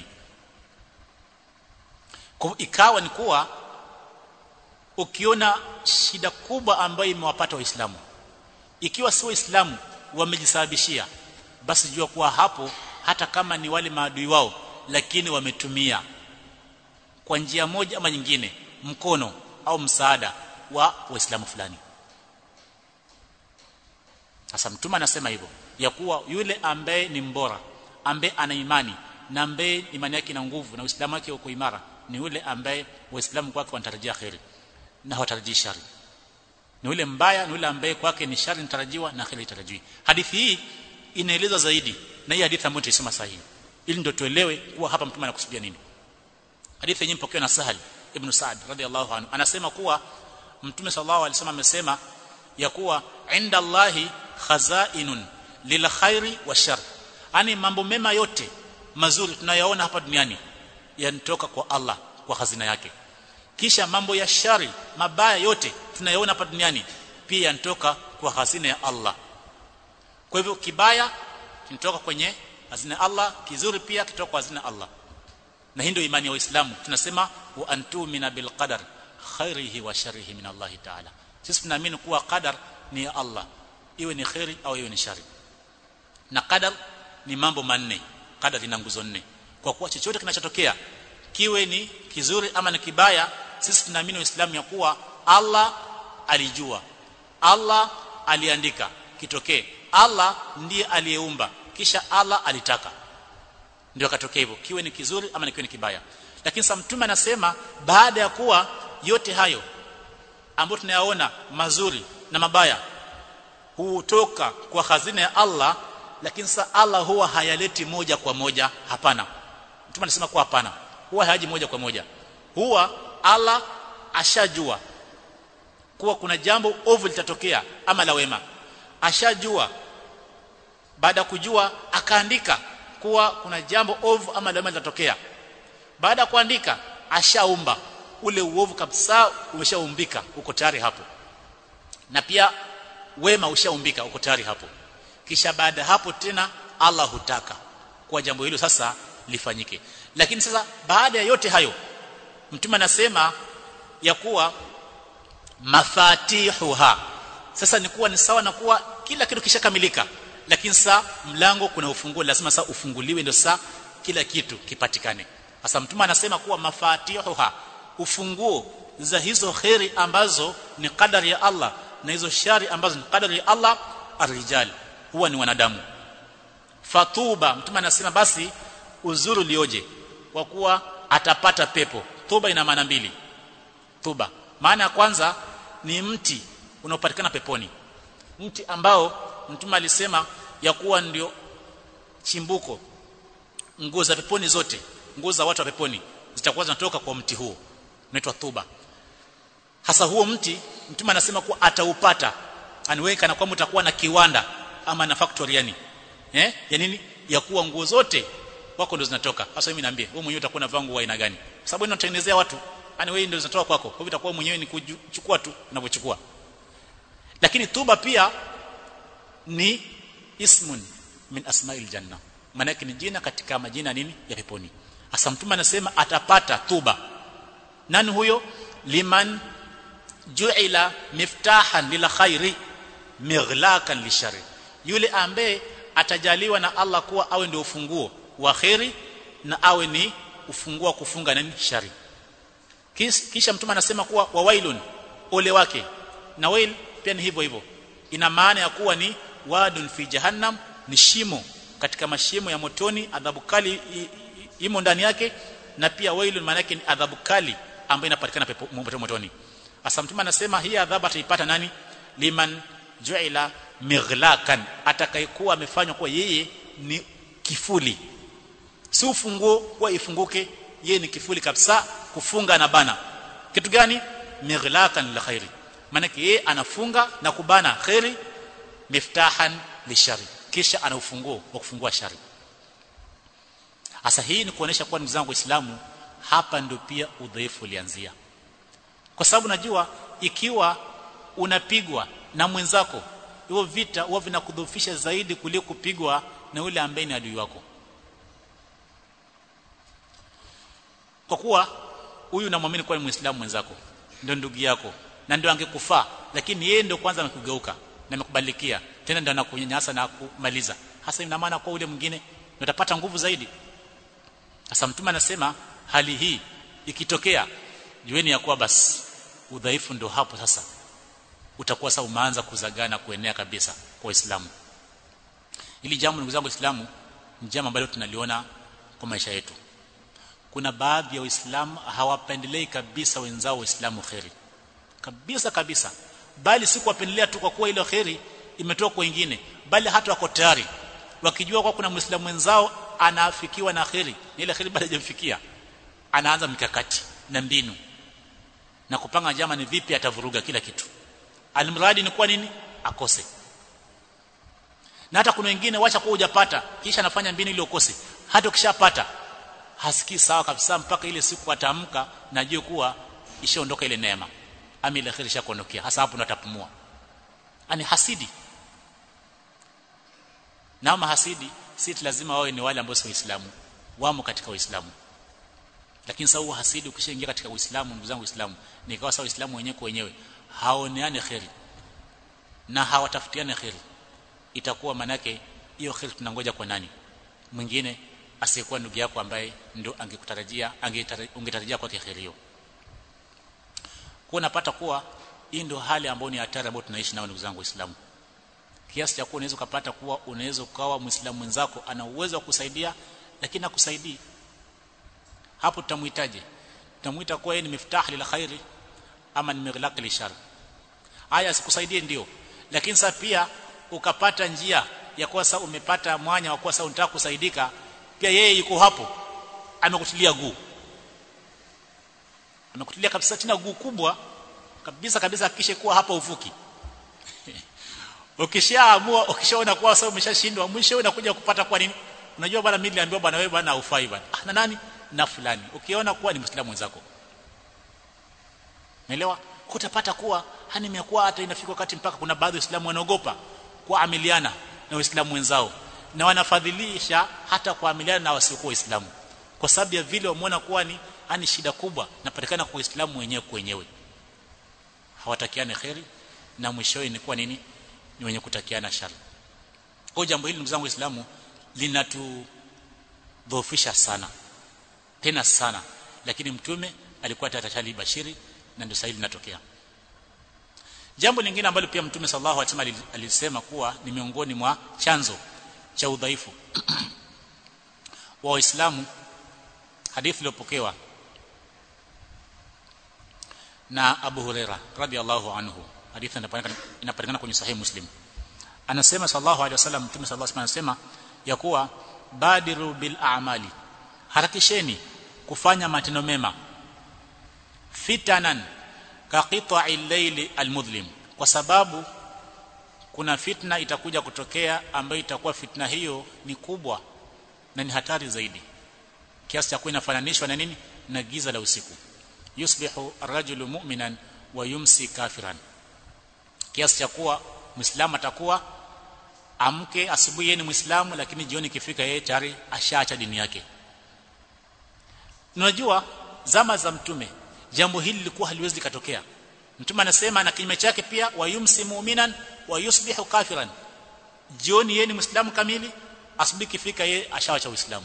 Kwa ikawa ni kuwa ukiona shida kubwa ambayo imewapata Waislamu, ikiwa si Waislamu wamejisababishia, basi jua kuwa hapo hata kama ni wale maadui wao, lakini wametumia kwa njia moja ama nyingine mkono au msaada wa Waislamu fulani. Sasa mtume anasema hivyo ya kuwa yule ambaye ni mbora, ambaye ana imani na ambaye imani yake ina nguvu na Uislamu wake uko imara, ni yule ambaye Waislamu kwake wanatarajia khairi na hawatarajii shari. Ni yule mbaya, ni yule ambaye kwake ni shari inatarajiwa na khairi inatarajiwa. Hadithi hii inaeleza zaidi, na hii hadithi ambayo tulisema sahihi, ili ndio tuelewe kuwa hapa mtume anakusudia nini. Hadithi yenyewe ipokewa na Sahal ibn Sa'd radhiyallahu anhu, anasema kuwa mtume sallallahu alaihi wasallam amesema ya kuwa inda Allahi khazainun lil khairi wa shar, yani mambo mema yote mazuri tunayaona hapa duniani yanatoka kwa Allah kwa hazina yake. Kisha mambo ya shari mabaya yote tunayaona hapa duniani pia yanatoka kwa hazina ya Allah. Kwa hivyo kibaya kinatoka kwenye hazina ya Allah, kizuri pia kitoka kwa hazina ya Allah. Na hii ndio imani ya Uislamu. Tunasema wa antumina bil qadar khairihi wa sharrihi min Allah ta'ala. Sisi tunaamini kuwa qadar ni ya Allah, iwe ni khairi au iwe ni shari. Na qadar ni mambo manne. Qadar ina nguzo nne. Kwa kuwa chochote kinachotokea kiwe ni kizuri ama ni kibaya, sisi tunaamini Uislamu ya kuwa Allah alijua, Allah aliandika kitokee, Allah ndiye aliyeumba, kisha Allah alitaka ndio katokea hivyo, kiwe ni kizuri ama kiwe ni kibaya. Lakini sasa mtume anasema baada ya kuwa yote hayo ambayo tunayaona mazuri na mabaya hutoka kwa hazina ya Allah, lakini sasa Allah huwa hayaleti moja kwa moja. Hapana, mtume anasema kwa hapana, huwa haji moja kwa moja. Huwa Allah ashajua kuwa kuna jambo ovu litatokea ama la wema, ashajua. Baada kujua akaandika kuwa kuna jambo ovu ama la wema litatokea. Baada kuandika ashaumba ule uovu kabisa, umeshaumbika, uko tayari hapo, na pia wema ushaumbika, uko tayari hapo. Kisha baada hapo tena Allah hutaka kwa jambo hilo sasa lifanyike. Lakini sasa baada ya yote hayo mtume anasema ya kuwa mafatihuha, sasa ni kuwa ni sawa na kuwa kila kitu kishakamilika, lakini sasa mlango kuna ufunguo, lazima sasa ufunguliwe ndio sasa kila kitu kipatikane. Sasa mtume anasema kuwa mafatihuha, ufunguo za hizo khairi ambazo ni qadari ya Allah na hizo shari ambazo ni qadari ya Allah, arrijal, huwa ni wanadamu. Fatuba, mtume anasema basi uzuru lioje kwa kuwa atapata pepo. Tuba ina maana mbili. Tuba maana ya kwanza ni mti unaopatikana peponi, mti ambao mtume alisema ya kuwa ndio chimbuko, nguo za peponi zote, nguo za watu wa peponi zitakuwa zinatoka kwa mti huo, unaitwa tuba. Hasa huo mti mtume anasema kuwa ataupata, aniweka na kwamba utakuwa na kiwanda ama na factory, yani eh ya nini, ya kuwa nguo zote wako ndio zinatoka. Sasa mimi niambie, wewe mwenyewe utakuwa na vangu aina gani? Kwa sababu unatengenezea watu, yani wewe ndio zinatoka kwako, kwa hivyo utakuwa mwenyewe ni kuchukua tu unavyochukua. Lakini tuba pia ni ismun min asma'il janna, maana yake ni jina katika majina nini ya peponi. Hasa mtume anasema atapata tuba. Nani huyo? Liman ju'ila miftahan lil khairi mighlaqan lishari, yule ambaye atajaliwa na Allah kuwa awe ndio ufunguo wa khairi na awe ni ufunguo wa kufunga nani shari. Kisha mtume anasema kuwa wawailun, ole wake. Na wail pia ni hivyo hivyo, ina maana ya kuwa ni wadun fi jahannam, ni shimo katika mashimo ya motoni, adhabu kali imo ndani yake, na pia wailun maana yake ni adhabu kali ambayo inapatikana pepo motoni. Asa mtume anasema hii adhabu ataipata nani? Liman ju'ila mighlakan, atakayekuwa amefanywa kwa yeye ni kifuli, si ufunguo kwa ifunguke, yeye ni kifuli kabisa, kufunga na bana. Kitu gani? Mighlakan la khairi, maana yeye anafunga na kubana khairi, miftahan lishari, kisha ana ufunguo wa kufungua shari. Asa hii ni kuonesha kwa ndugu zangu Waislamu, hapa ndio pia udhaifu ulianzia. Kwa sababu najua ikiwa unapigwa na mwenzako, hiyo vita huwa vinakudhoofisha zaidi kuliko kupigwa na yule ambaye ni adui wako. Kwa kuwa huyu unamwamini kwa Muislamu mwenzako, ndio ndugu yako na ndio angekufaa, lakini yeye ndio kwanza amekugeuka na amekubalikia, tena ndio anakunyanyasa na kumaliza. Hasa ina maana kwa ule mwingine utapata nguvu zaidi. Sasa mtume anasema hali hii ikitokea, jueni ya kuwa basi udhaifu ndio hapo sasa utakuwa sasa umeanza kuzagana kuenea kabisa kwa Uislamu. Ili jambo ndugu zangu Waislamu ni jambo ambalo tunaliona kwa maisha yetu. Kuna baadhi ya Waislamu hawapendelei kabisa wenzao Waislamu khairi. Kabisa kabisa. Bali si kuwapendelea tu kwa kuwa ile khairi imetoka kwa wengine, bali hata wako tayari wakijua kwa kuna Muislamu wenzao anafikiwa na khairi, ile khairi bado hajamfikia, anaanza mikakati na mbinu na kupanga jama ni vipi atavuruga kila kitu. Almradi ni kwa nini akose. Na hata kuna wengine wacha kwa hujapata kisha anafanya mbinu ile ukose, hata ukishapata hasikii sawa kabisa mpaka ile siku atamka na jua kuwa ishaondoka ile neema, ama ile khairi ishakuondokea. Hasa hapo ndo atapumua. Ani hasidi na mahasidi si lazima wawe ni wale ambao si Waislamu, wamo katika Uislamu. Lakini sawa hasidi ukishaingia katika Uislamu, ndugu zangu Waislamu, ni kwa sawa Waislamu wenyewe kwa wenyewe haoneane khairi na hawatafutiane khairi, itakuwa manake hiyo khairi tunangoja kwa nani mwingine asiyekuwa ndugu yako ambaye ndio angekutarajia angetarajia kwa khairi hiyo. Kwa unapata kuwa hii ndio hali ambayo ni hatari ambayo tunaishi nayo ndugu zangu Waislamu. Kiasi cha kuwa unaweza kupata kuwa unaweza ukawa Muislamu mwenzako ana uwezo wa kusaidia lakini hakusaidii. Hapo tutamhitaji, tutamuita kwa yeye ni miftah lil khairi ama ni mighlaq lil shar. Haya sikusaidie ndio, lakini sasa pia ukapata njia ya kuwa sasa umepata mwanya wa kuwa sasa unataka kusaidika, pia yeye yuko hapo amekutilia guu, amekutilia kabisa tena guu kubwa kabisa kabisa, kisha kuwa hapa uvuki. Ukishaamua, ukishaona kwa sasa umeshashindwa, mwisho unakuja kupata kwa nini? Unajua bwana, mimi niliambiwa bwana wewe bwana haufai bwana. Ah, na nani? Na fulani. Ukiona kuwa ni Muislamu mwenzako, umeelewa? Utapata kuwa hani imekuwa hata inafika wakati mpaka kuna baadhi ya Waislamu wanaogopa kuamiliana na Waislamu wenzao, na wanafadhilisha hata kuamiliana na wasiokuwa Waislamu, kwa sababu ya vile wameona kuwa ni hani shida kubwa inapatikana kwa Waislamu wenyewe kwa wenyewe. Hawatakiane khairi na mwishowe ni kwa nini? Ni wenye kutakiana shari. Kwa jambo hili ndugu zangu Waislamu linatudhoofisha sana tena sana, lakini mtume alikuwa tatashali bashiri na ndio sahili linatokea. Jambo lingine ambalo pia mtume sallallahu alaihi wasallam alisema kuwa ni miongoni mwa chanzo cha udhaifu wa Waislamu, hadithi iliyopokewa na Abu Huraira radhiyallahu anhu. Hadithi inapatikana kwenye Sahih Muslim. Anasema sallallahu alaihi wasallam, mtume sallallahu alaihi wasallam anasema ya kuwa badiru bil a'mali, harakisheni kufanya matendo mema, fitanan ka qita'il layli almudhlim, kwa sababu kuna fitna itakuja kutokea ambayo itakuwa fitna hiyo ni kubwa na ni hatari zaidi, kiasi cha kuwa inafananishwa na nini? Na giza la usiku. Yusbihu ar-rajulu mu'minan wa yumsi kafiran, kiasi cha kuwa Muislamu atakuwa amke asubuhi yeye ni Muislamu, lakini jioni ikifika yeye tayari ashaacha dini yake. Unajua zama za mtume jambo hili lilikuwa haliwezi katokea. Mtume anasema na kinyume chake pia, wa yumsi mu'minan wa yusbihu kafiran, jioni yeye ni Muislamu kamili, asubuhi ikifika yeye ashaacha Uislamu.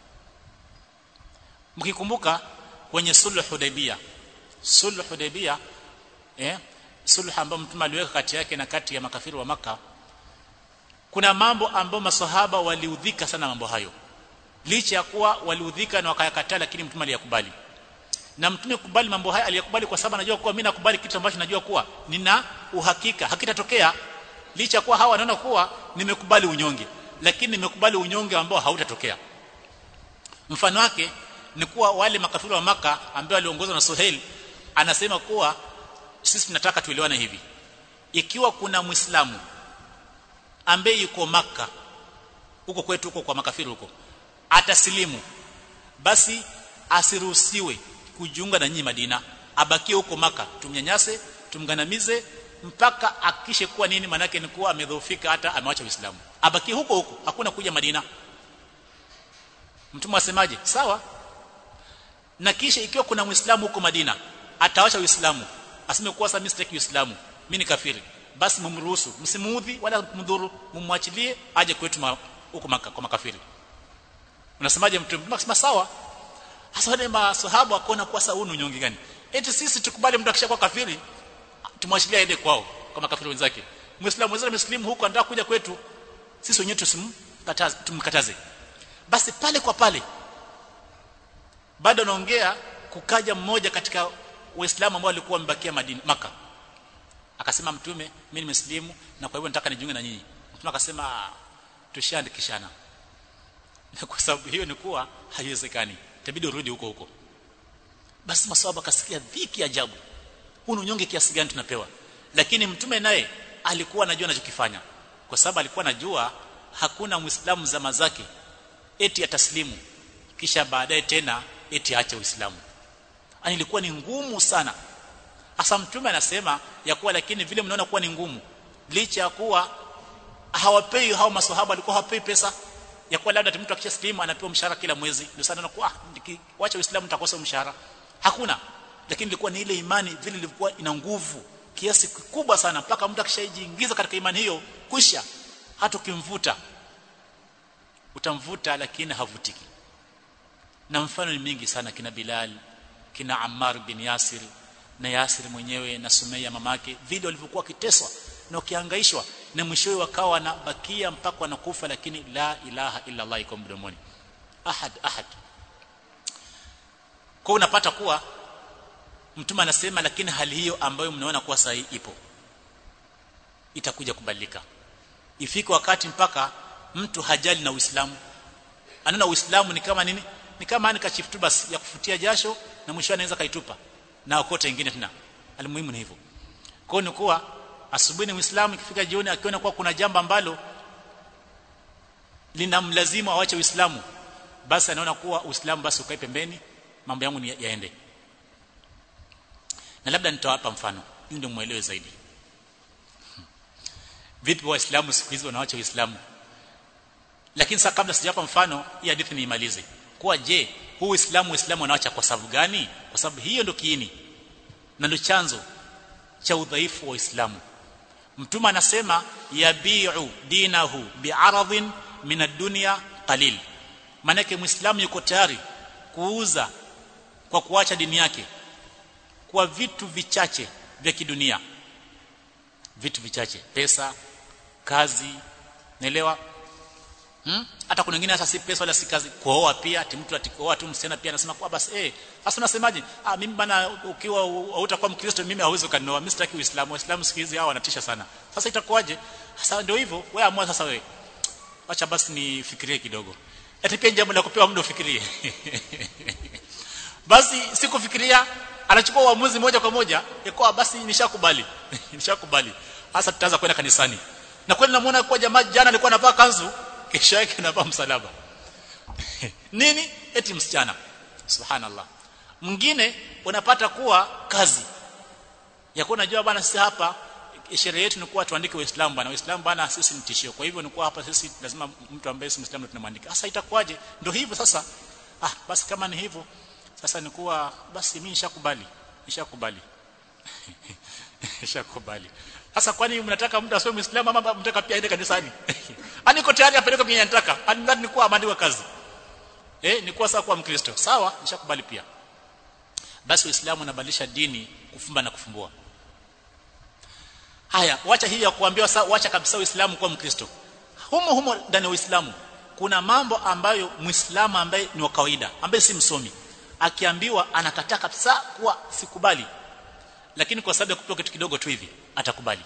Mkikumbuka kwenye sulhu Hudaybiyah, sulhu Hudaybiyah eh sulhu ambayo mtume aliweka kati yake na kati ya makafiri wa Maka, kuna mambo ambayo maswahaba waliudhika sana mambo hayo, licha ya kuwa waliudhika na wakayakataa, lakini mtume aliyakubali. Na mtume kubali mambo haya aliyakubali kwa sababu anajua kuwa mimi nakubali kitu ambacho najua kuwa nina uhakika hakitatokea, licha ya kuwa hawa wanaona kuwa nimekubali unyonge, lakini nimekubali unyonge ambao hautatokea. Mfano wake ni kuwa wale makafiri wa Maka ambao waliongozwa na Suhail, anasema kuwa sisi tunataka tuelewane hivi: ikiwa kuna Muislamu ambaye yuko Maka huko kwetu huko kwa makafiri huko atasilimu, basi asiruhusiwe kujiunga na nyinyi Madina, abakie huko Maka, tumnyanyase, tumganamize mpaka akishe kuwa nini, manake ni kuwa amedhoofika, hata ameacha Uislamu, abakie huko huko, hakuna kuja Madina. Mtume asemaje? Sawa. Na kisha ikiwa kuna Muislamu huko Madina ataacha Uislamu, aseme kuwa sasa mimi sitaki Uislamu, mimi ni kafiri, basi mumruhusu, msimuudhi wala kumdhuru, mumwachilie aje kwetu huko Maka kwa makafiri. Unasemaje Mtume? Akasema sawa. Hasa wale maswahaba wakaona kwa sababu ni unyonge gani, eti sisi tukubali mtu akishakuwa kafiri tumwachilie aende kwao kama kafiri wenzake, Muislamu wenzake Muslimu huko anataka kuja kwetu, sisi wenyewe tusimkataze, tumkataze. Basi pale kwa pale bado naongea, kukaja mmoja katika Waislamu ambao walikuwa wamebakia Madina Maka, akasema Mtume, mimi ni Muslimu na kwa hivyo nataka nijiunge na nyinyi. Mtume akasema tushaandikishana, kwa sababu hiyo ni kuwa haiwezekani, itabidi urudi huko huko. Basi maswahaba kasikia dhiki ajabu, huu unyonge kiasi gani tunapewa. Lakini Mtume naye alikuwa anajua anachokifanya, kwa sababu alikuwa anajua hakuna Muislamu zama zake eti ataslimu kisha baadaye tena eti aache Uislamu. Ani ilikuwa ni ngumu sana. Hasa Mtume anasema ya kuwa lakini vile mnaona kuwa ni ngumu, licha ya kuwa hawapei, hao maswahaba walikuwa hawapei pesa ya kuwa labda mtu akisha slimu anapewa mshahara kila mwezi, ndio sana na kuwa nikiacha Uislamu nitakosa mshahara, hakuna. Lakini ilikuwa ni ile imani vile ilikuwa ina nguvu kiasi kikubwa sana, mpaka mtu akishajiingiza katika imani hiyo kisha hata ukimvuta utamvuta lakini havutiki. Na mfano ni mingi sana, kina Bilal, kina Ammar bin Yasir na Yasir mwenyewe na Sumayya mamake, vile walivyokuwa kiteswa na ukihangaishwa, na mwishowe wakawa wanabakia mpaka wanakufa, lakini la ilaha illa Allah iko mdomoni, ahad ahad. Kwa unapata kuwa Mtume anasema lakini hali hiyo ambayo mnaona kuwa sahihi ipo, itakuja kubadilika. Ifike wakati mpaka mtu hajali na Uislamu, anaona Uislamu ni kama nini, ni kama ani kachiftu basi ya kufutia jasho, na mwisho anaweza kaitupa na okota nyingine tena. Alimuhimu ni hivyo. Kwa hiyo ni kuwa asubuhi ni Muislamu, ikifika jioni akiona kuwa kuna jambo ambalo linamlazimu aache Uislamu, basi anaona kuwa Uislamu basi ukae pembeni, mambo yangu ni yaende. Na labda nitawapa mfano ili ndio muelewe zaidi. Vipi Waislamu siku hizi wanaacha Uislamu? Lakini sasa kabla sijapa mfano, hii hadithi niimalize. Kwa je, huu Uislamu Uislamu wanaacha kwa sababu gani? Kwa sababu hiyo ndio kiini na ndio chanzo cha udhaifu wa Uislamu. Mtume anasema yabi'u dinahu bi'aradhin min ad-dunya qalil. Maana yake Muislamu yuko tayari kuuza kwa kuacha dini yake kwa vitu vichache vya kidunia, vitu vichache, pesa, kazi, naelewa. Hmm? Hata kuna wengine hata si pesa wala si kazi, kuoa pia, mtu atikoa tu msichana pia anasema kwa basi eh sasa unasemaje? Ah mimi bana, ukiwa hautakuwa Mkristo mimi hauwezi kanioa, mimi sitaki Uislamu. Waislamu siku hizi hao wanatisha sana. Sasa itakuwaje? Sasa ndio hivyo, wewe amua sasa wewe. Acha basi nifikirie kidogo. Eti pia jambo la kupewa muda ufikirie. Basi sikufikiria, anachukua uamuzi moja kwa moja, ikawa basi nishakubali. Nishakubali. Sasa tutaanza kwenda kanisani. Na kweli namuona kwa jamaa jana alikuwa anavaa kanzu, kisha yake anavaa msalaba. Nini? Eti msichana. Subhanallah. Mwingine unapata kuwa kazi. Yako unajua bana, sisi hapa sheria yetu ni kuwa tuandike Waislamu bana. Waislamu bana sisi ni tishio. Kwa hivyo ni kuwa hapa sisi lazima mtu ambaye si Muislamu tunamwandika. Sasa itakuwaje? Ndio hivyo sasa. Ah basi kama ni hivyo sasa ni kuwa basi mimi nishakubali. Nishakubali. Nishakubali. Sasa kwani mnataka mtu asiwe Muislamu ama mnataka pia aende kanisani? Ani niko tayari apeleke mimi nataka. Ani ndani ni kuwa ameandikwa kazi. Eh ni kuwa sasa kuwa Mkristo. Sawa, nishakubali pia. Basi Uislamu unabadilisha dini kufumba na kufumbua. Haya, wacha hii ya kuambiwa sasa wacha kabisa Uislamu kuwa Mkristo. Humo humo ndani ya Uislamu kuna mambo ambayo Muislamu ambaye ni wa kawaida, ambaye si msomi, akiambiwa anakataa kabisa kuwa sikubali, lakini kwa sababu ya kupewa kitu kidogo tu hivi atakubali.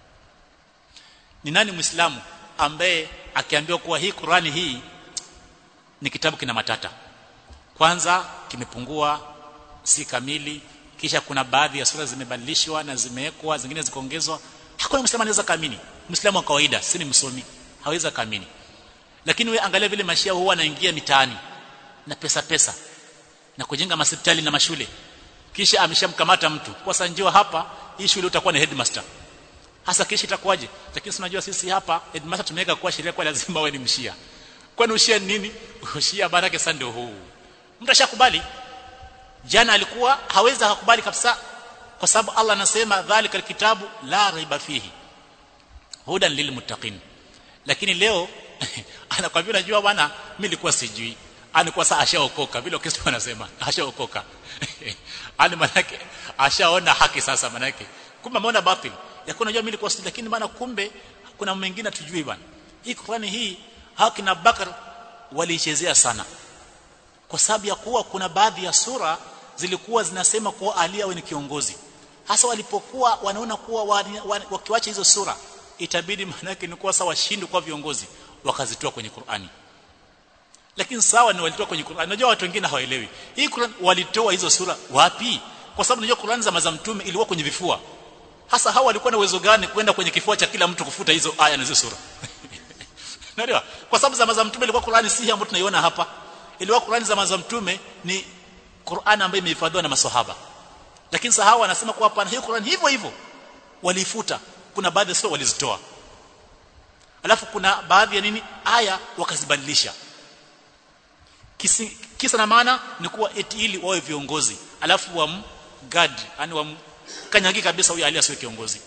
Ni nani Muislamu ambaye akiambiwa kuwa hii Qur'ani hii ni kitabu kina matata, kwanza kimepungua, si kamili, kisha kuna baadhi ya sura zimebadilishwa na zimewekwa, zingine zikaongezwa, hakuna Muislamu anaweza kaamini? Muislamu wa kawaida, si ni msomi, hawezi kaamini. Lakini wewe angalia vile mashia huwa anaingia mitaani na pesa pesa na kujenga hospitali na mashule, kisha ameshamkamata mtu kwa sababu njoo hapa, hii shule utakuwa na headmaster. Hasa kisha itakuwaje? Lakini tunajua sisi hapa headmaster tumeweka kwa sheria kwa lazima wewe ni mshia. Kwani ushia nini? Ushia baraka sasa ndio huu. Mtu ashakubali. Jana alikuwa hawezi kukubali kabisa, kwa sababu Allah anasema dhalika alkitabu la raiba fihi hudan lilmuttaqin. Lakini leo anakuambia unajua bwana, mimi nilikuwa sijui. Alikuwa sasa ashaokoka, vile Kristo anasema ashaokoka. Ani manake ashaona haki sasa, manake kumbe ameona batil. Yakuna unajua mimi nilikuwa sijui, lakini bwana kumbe kuna mwingine tujui bwana. Hii Qur'ani hii haki na Bakar walichezea sana, kwa sababu ya kuwa kuna baadhi ya sura zilikuwa zinasema kuwa Ali awe ni kiongozi. Hasa walipokuwa wanaona kuwa wakiwacha hizo sura itabidi manake ni kuwa sawa washindwe kwa viongozi, wakazitoa kwenye Qur'ani. Lakini sawa ni walitoa kwenye Qur'ani. Unajua watu wengine hawaelewi. Hii Qur'an walitoa hizo sura wapi? Kwa sababu unajua Qur'an za maza mtume ilikuwa kwenye vifua. Hasa hawa walikuwa na uwezo gani kwenda kwenye kifua cha kila mtu kufuta hizo aya na hizo sura? Unajua? Kwa sababu za maza mtume ilikuwa Qur'ani si ambayo tunaiona hapa. Ilikuwa Qur'ani za maza mtume ni Qur'an ambayo imehifadhiwa na maswahaba. Lakini sahawa wanasema kwa hapana, hiyo Qur'an hivyo hivyo walifuta. Kuna baadhi ya sura walizitoa. Alafu kuna baadhi ya nini aya wakazibadilisha. Kisi, kisa na maana ni kuwa eti ili wawe viongozi, alafu wa gadi yani wa kanyagi kabisa huyu Ali asiwe kiongozi.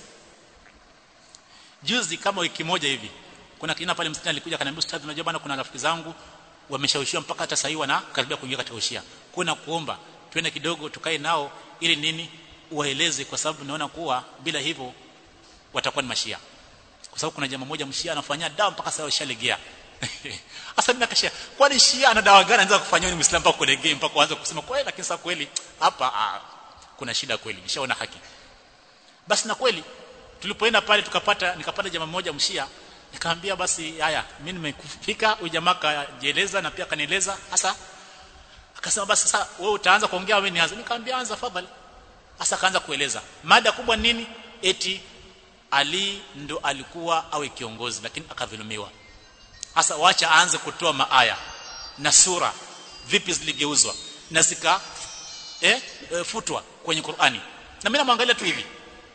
Juzi kama wiki moja hivi kuna kijana pale msikitini alikuja akaniambia, ustadhi unajua bana, kuna rafiki zangu wameshawishiwa mpaka hata sasa na karibia kuingia katika ushia, kuna kuomba twende kidogo tukae nao ili nini waeleze, kwa sababu naona kuwa bila hivyo watakuwa ni mashia. Kwa sababu kuna jamaa mmoja mshia anafanya dawa mpaka sasa ushalegea. Asa mimi nakashia, kwani shia ana dawa gani anaweza kufanya ni Muislamu mpaka kulegea mpaka aanze kusema kweli? Lakini sasa kweli hapa ah, kuna shida kweli, nishaona haki. Basi na kweli tulipoenda pale tukapata nikapata jamaa mmoja mshia, nikamwambia basi haya mimi nimekufika. Huyu jamaa kajieleza na pia kanieleza. Sasa akasema basi sasa wewe utaanza kuongea wewe nianze. Nikamwambia anza fadhali. Sasa kaanza kueleza mada kubwa nini, eti Ali ndo alikuwa awe kiongozi lakini akadhulumiwa. Sasa wacha aanze kutoa maaya na sura vipi ziligeuzwa na zika eh e, futwa kwenye Qur'ani. Na mimi namwangalia tu hivi.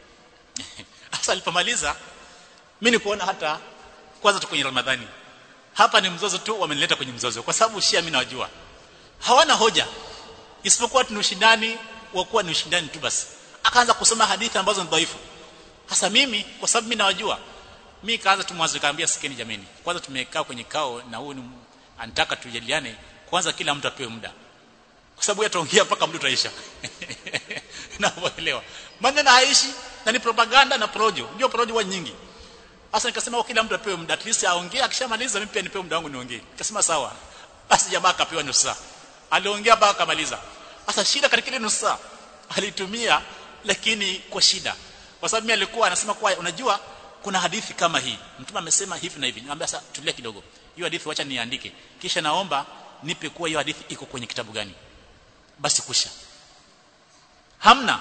Sasa alipomaliza mimi nikuona hata kwanza tu kwenye Ramadhani. Hapa ni mzozo tu wamenileta kwenye mzozo, kwa sababu Shia mimi nawajua. Hawana hoja isipokuwa tu ushindani wa kuwa ni ushindani tu basi. Akaanza kusoma hadithi ambazo ni dhaifu. Sasa mimi kwa sababu mimi nawajua, mimi kaanza tu mwanzo kaambia sikeni jameni, kwanza tumekaa kwenye kao na huyu anataka tujadiliane, kwanza kila mtu apewe muda, kwa sababu yataongea mpaka muda utaisha. Na waelewa maneno haishi na ni propaganda na projo, ndio projo wa nyingi. Sasa nikasema kila mtu apewe muda, at least aongee, akishamaliza mimi pia nipewe muda wangu niongee. Nikasema sawa. Basi jamaa akapewa nusu saa, aliongea mpaka akamaliza. Sasa shida katika ile nusu saa alitumia, lakini kwa shida, kwa sababu mimi alikuwa anasema kwa unajua kuna hadithi kama hii mtume amesema hivi na hivi. Niambia sasa tulia kidogo, hiyo hadithi wacha niandike, kisha naomba nipe kuwa hiyo hadithi iko kwenye kitabu gani. Basi kusha hamna.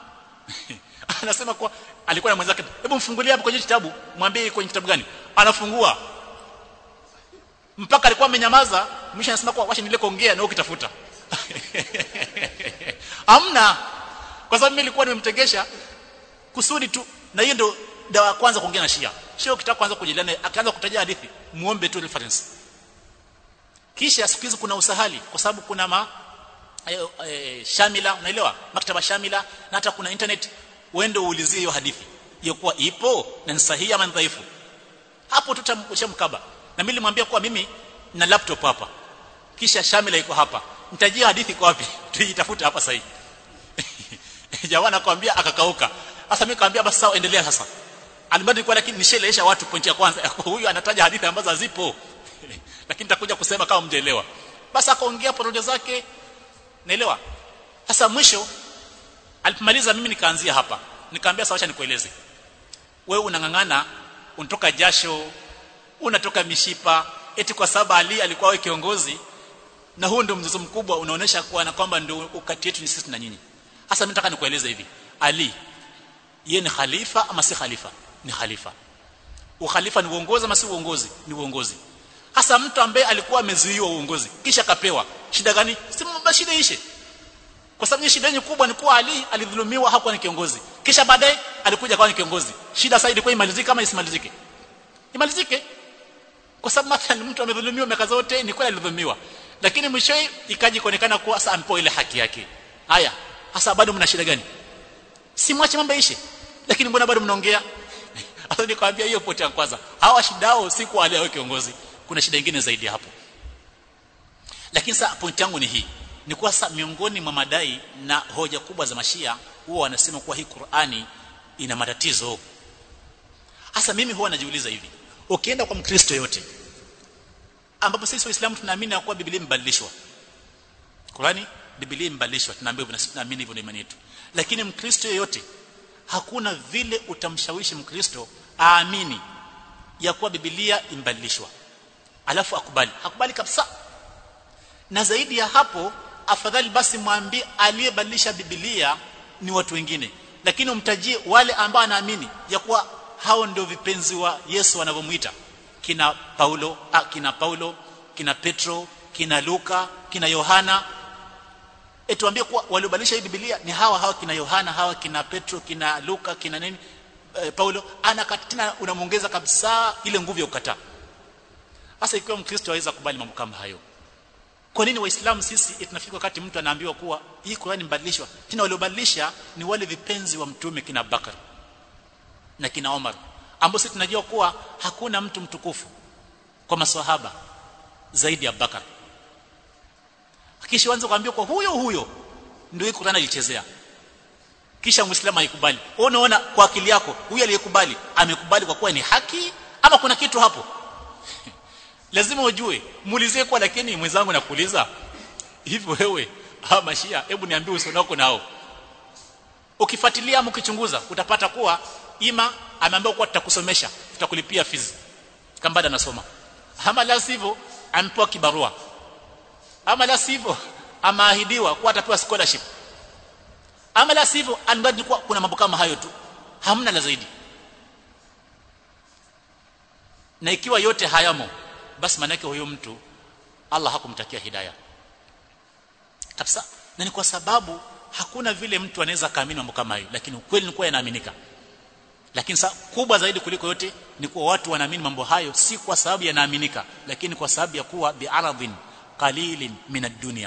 Anasema kwa alikuwa na mwenzake, hebu mfungulie hapo kwenye kitabu mwambie kwenye kitabu gani. Anafungua mpaka alikuwa amenyamaza, mwisho anasema kwa wacha nile kuongea na ukitafuta. Hamna, kwa sababu mimi nilikuwa nimemtegesha kusudi tu, na hiyo ndio dawa ya kwanza kuongea na Shia. Sio ukitaka kwanza kujadiliana akaanza kutaja hadithi, muombe tu reference. Kisha siku hizi kuna usahali, kwa sababu kuna ma e, e, Shamila, unaelewa maktaba Shamila, na hata kuna internet, uende uulizie hiyo hadithi hiyo kwa ipo na ni sahihi ama dhaifu, hapo tutamkaba. Na mimi nilimwambia kwa mimi na laptop hapa, kisha Shamila iko hapa, nitajia hadithi iko wapi, tuitafuta hapa sasa. Jawana akwambia akakauka. Sasa mimi kaambia basi sawa, endelea sasa. Alimradi kwa, lakini nishaelewesha watu pointi ya kwanza, huyu anataja hadithi ambazo hazipo. lakini nitakuja kusema kama mjaelewa. Basi akaongea porojo zake, naelewa. Sasa mwisho alipomaliza mimi nikaanzia hapa. Nikamwambia sawa, acha nikueleze. Wewe unangangana, unatoka jasho, unatoka mishipa, eti kwa sababu Ali alikuwa wewe kiongozi, na huo ndio mzozo mkubwa unaonesha kuwa na kwamba ndio ukati yetu ni sisi na nyinyi. Sasa mimi nataka nikueleze hivi. Ali yeye ni khalifa ama si khalifa? Ni khalifa. Ukhalifa ni uongozi ama si uongozi? Ni uongozi. Hasa mtu ambaye alikuwa amezuiwa uongozi kisha kapewa, shida gani? Si mbashida ishe. Kwa sababu shida yenyewe kubwa ni kuwa Ali alidhulumiwa, hakuwa ni kiongozi. Kisha baadaye alikuja akawa ni kiongozi. Shida sasa ilikuwa imalizike kama isimalizike? Imalizike. Kwa sababu mathalan mtu amedhulumiwa miaka zote, ni kweli alidhulumiwa. Lakini mwisho ikaji kuonekana kuwa sasa ampewa ile haki yake. Haya, hasa bado mna shida gani? Si mwache mambo ishe. Lakini mbona bado mnaongea? Hata nikwambia hiyo pote ya kwanza. Hawa shidao si kwa wale kiongozi. Kuna shida nyingine zaidi hapo. Lakini sasa point yangu ni hii. Ni kwa sasa miongoni mwa madai na hoja kubwa za Mashia huwa wanasema kuwa hii Qur'ani ina matatizo. Hasa mimi huwa najiuliza hivi. Ukienda kwa Mkristo yote ambapo sisi Waislamu tunaamini kuwa Biblia imebadilishwa. Qur'ani Biblia imebadilishwa, tunaambiwa na tunaamini hivyo, ndio imani yetu. Lakini Mkristo yote hakuna vile utamshawishi Mkristo aamini ya kuwa Biblia imebadilishwa alafu akubali. Hakubali kabisa. Na zaidi ya hapo, afadhali basi mwambie aliyebadilisha Biblia ni watu wengine, lakini umtajie wale ambao anaamini ya kuwa hao ndio vipenzi wa Yesu wanavyomuita, kina Paulo, ah, kina Paulo, kina Petro, kina Luka, kina Yohana. Etuambie kuwa waliobadilisha hii Biblia ni hawa hawa, kina Yohana, hawa kina Petro, kina Luka, kina nini e, Paulo. Anakatina unamuongeza kabisa ile nguvu ya kukataa. Sasa ikiwa Mkristo hawezi kubali mambo kama hayo, kwa nini Waislamu sisi tunafika wakati mtu anaambiwa kuwa hii Qur'ani mbadilishwa? Tena waliobadilisha ni wale vipenzi wa mtume kina Abubakar na kina Omar, ambao sisi tunajua kuwa hakuna mtu mtukufu kwa maswahaba zaidi ya Abubakar. Kisha wanza kuambia kwa huyo huyo ndio hii Qur'ani ilichezea, kisha Muislamu haikubali. Unaona kwa akili yako huyo aliyekubali amekubali kwa kuwa ni haki ama kuna kitu hapo? Lazima ujue, muulizie kwa. Lakini mwenzangu nakuuliza hivi, wewe hawa Mashia, hebu niambie usione wako nao. Ukifuatilia ama ukichunguza utapata kuwa ima ameambiwa kuwa tutakusomesha, tutakulipia fees kama bado anasoma, ama la sivyo ampewa kibarua, ama la sivyo amaahidiwa kuwa atapewa scholarship, ama la sivyo alibadi kuwa kuna mambo kama hayo tu, hamna la zaidi. Na ikiwa yote hayamo, basi maana yake huyo mtu Allah hakumtakia hidayah kabisa. Na ni kwa sababu hakuna vile mtu anaweza kaamini mambo kama hayo, lakini ukweli ni kuwa yanaaminika. Lakini sa kubwa zaidi kuliko yote ni kuwa watu wanaamini mambo hayo si kwa sababu yanaaminika, lakini kwa sababu ya kuwa bi'aradhin qalilin min ad-dunya.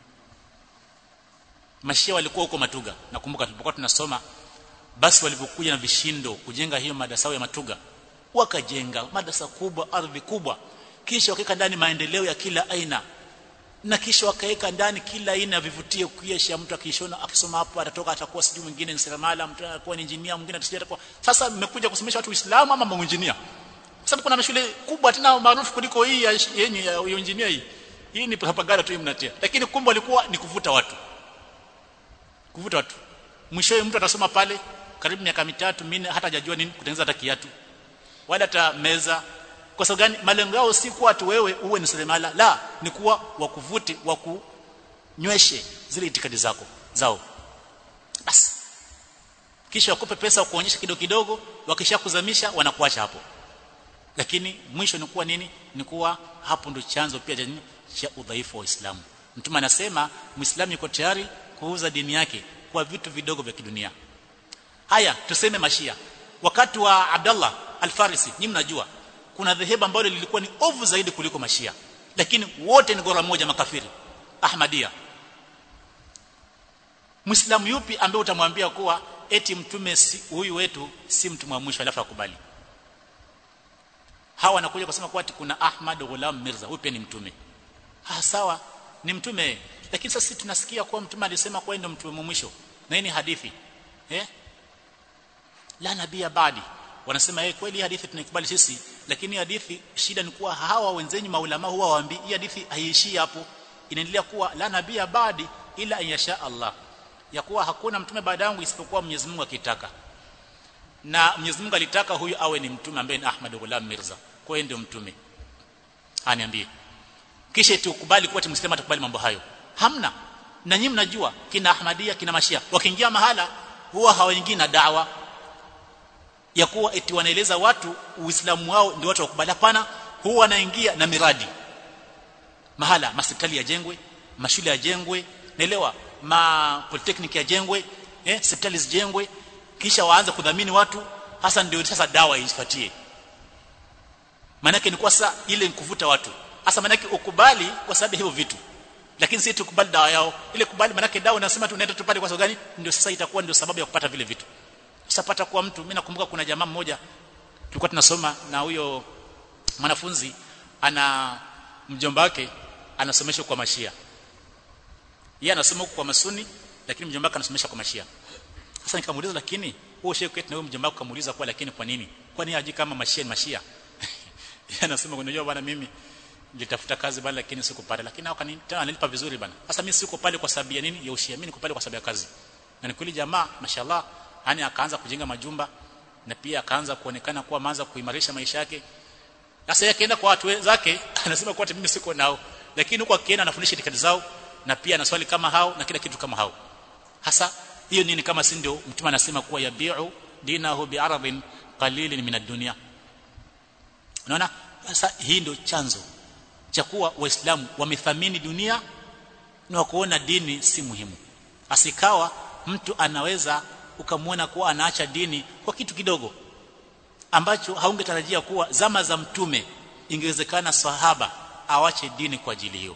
Mashia walikuwa huko Matuga, nakumbuka tulipokuwa tunasoma, basi walipokuja na vishindo kujenga hiyo madrasa ya Matuga, wakajenga madrasa kubwa, ardhi kubwa, kisha wakaweka ndani maendeleo ya kila aina, na kisha wakaweka ndani kila aina ya vivutio, kuisha mtu akishona akisoma hapo atatoka atakuwa sijui mwingine ni seremala, mtu atakuwa ni engineer, mwingine atakuwa. Sasa mmekuja kusomesha watu Uislamu ama mambo engineer? Kwa sababu kuna mashule kubwa tena maarufu kuliko hii yenye ya engineer hii. Hii ni propaganda tu mnatia. Lakini kumbe walikuwa ni kuvuta watu. Kuvuta watu. Mwishowe mtu atasoma pale karibu miaka mitatu minne hata hajajua nini kutengeneza hata kiatu, wala hata meza. Kwa sababu gani? Malengo yao si kuwa tu wewe uwe ni seremala, la, ni kuwa wakuvute, wakunyweshe zile itikadi zako zao. Basi kisha wakupe pesa kuonyesha kidogo kidogo, wakishakuzamisha wanakuacha hapo. Lakini mwisho ni kuwa nini? Ni kuwa hapo ndo chanzo pia cha udhaifu wa Uislamu. Mtume anasema Muislamu yuko tayari kuuza dini yake kwa vitu vidogo vya kidunia. Haya, tuseme Mashia wakati wa Abdullah al-Farisi, nyinyi mnajua kuna dhehebu ambalo lilikuwa ni ovu zaidi kuliko Mashia, lakini wote ni gora moja, makafiri, Ahmadiyya. Muislamu yupi ambaye utamwambia kuwa eti mtume si, huyu wetu si mtume wa mwisho alafu akubali? Hawa wanakuja kusema kwa ati kuna Ahmad Ghulam Mirza, huyu pia ni mtume. Ah, sawa, ni mtume, lakini sasa sisi tunasikia kuwa mtume alisema kwa ndio mtume wa mwisho. Na hii ni hadithi. Eh? La nabia baadi, wanasema yeye kweli hadithi tunaikubali sisi, lakini hadithi shida ni kuwa hawa wenzenyu maulama huwa waambii hii hadithi haiishii hapo, inaendelea kuwa la nabia baadi ila an yasha Allah, ya kuwa hakuna mtume baada yangu isipokuwa Mwenyezi Mungu akitaka, na Mwenyezi Mungu alitaka huyu awe ni mtume ambaye ni Ahmad Ghulam Mirza, kwa hiyo ndio mtume. Aniambie kisha tukubali kuwa Muislamu atakubali mambo hayo? Hamna. Na nyinyi mnajua kina Ahmadiyya kina Mashia wakiingia mahala huwa hawaingii na dawa ya kuwa eti wanaeleza watu Uislamu wao ndio watu wakubali. Hapana, huwa wanaingia na miradi mahala, hospitali yajengwe, mashule yajengwe, naelewa, ma polytechnic yajengwe, eh hospitali zijengwe, kisha waanze kudhamini watu, hasa ndio sasa dawa ifuatie. Maana yake ni kwa sasa ile nikuvuta watu, hasa maana yake ukubali kwa sababu hivyo vitu, lakini si tukubali dawa yao ile. Kubali maana yake dawa unasema tu unaenda tupale kwa sababu gani? Ndio sasa itakuwa ndio sababu ya kupata vile vitu. Usapata kwa mtu, mimi nakumbuka kuna jamaa mmoja tulikuwa tunasoma na huyo mwanafunzi, ana mjomba wake anasomeshwa kwa Mashia, yeye anasoma kwa Masuni, lakini mjomba wake anasomesha kwa Mashia. Sasa nikamuuliza, lakini wewe shehe kwetu na wewe mjomba wako, kamuuliza kwa lakini kwa nini? Kwani haji kama Mashia ni Mashia? Yeye anasema unajua bwana, mimi nilitafuta kazi bali lakini sikupata, lakini hao kanitana analipa vizuri bwana. Sasa mimi siko pale kwa sababu ya nini? Ya ushia, mimi niko pale kwa sababu ya kazi. Na ni kweli jamaa mashallah, yani akaanza kujenga majumba na pia akaanza kuonekana kuwa maanza kuimarisha maisha yake. Sasa yeye akaenda kwa watu wenzake anasema kwa mimi siko nao, lakini huko akienda anafundisha itikadi zao na pia anaswali kama hao na kila kitu kama hao. Hasa hiyo nini kama si ndio mtume anasema kuwa yabiu dinahu bi'arabin qalilin min ad-dunya. Unaona, sasa hii ndio chanzo cha kuwa Waislamu wamethamini dunia na kuona dini si muhimu. Asikawa mtu anaweza ukamwona kuwa anaacha dini kwa kitu kidogo ambacho haungetarajia kuwa zama za mtume ingewezekana sahaba awache dini kwa ajili hiyo.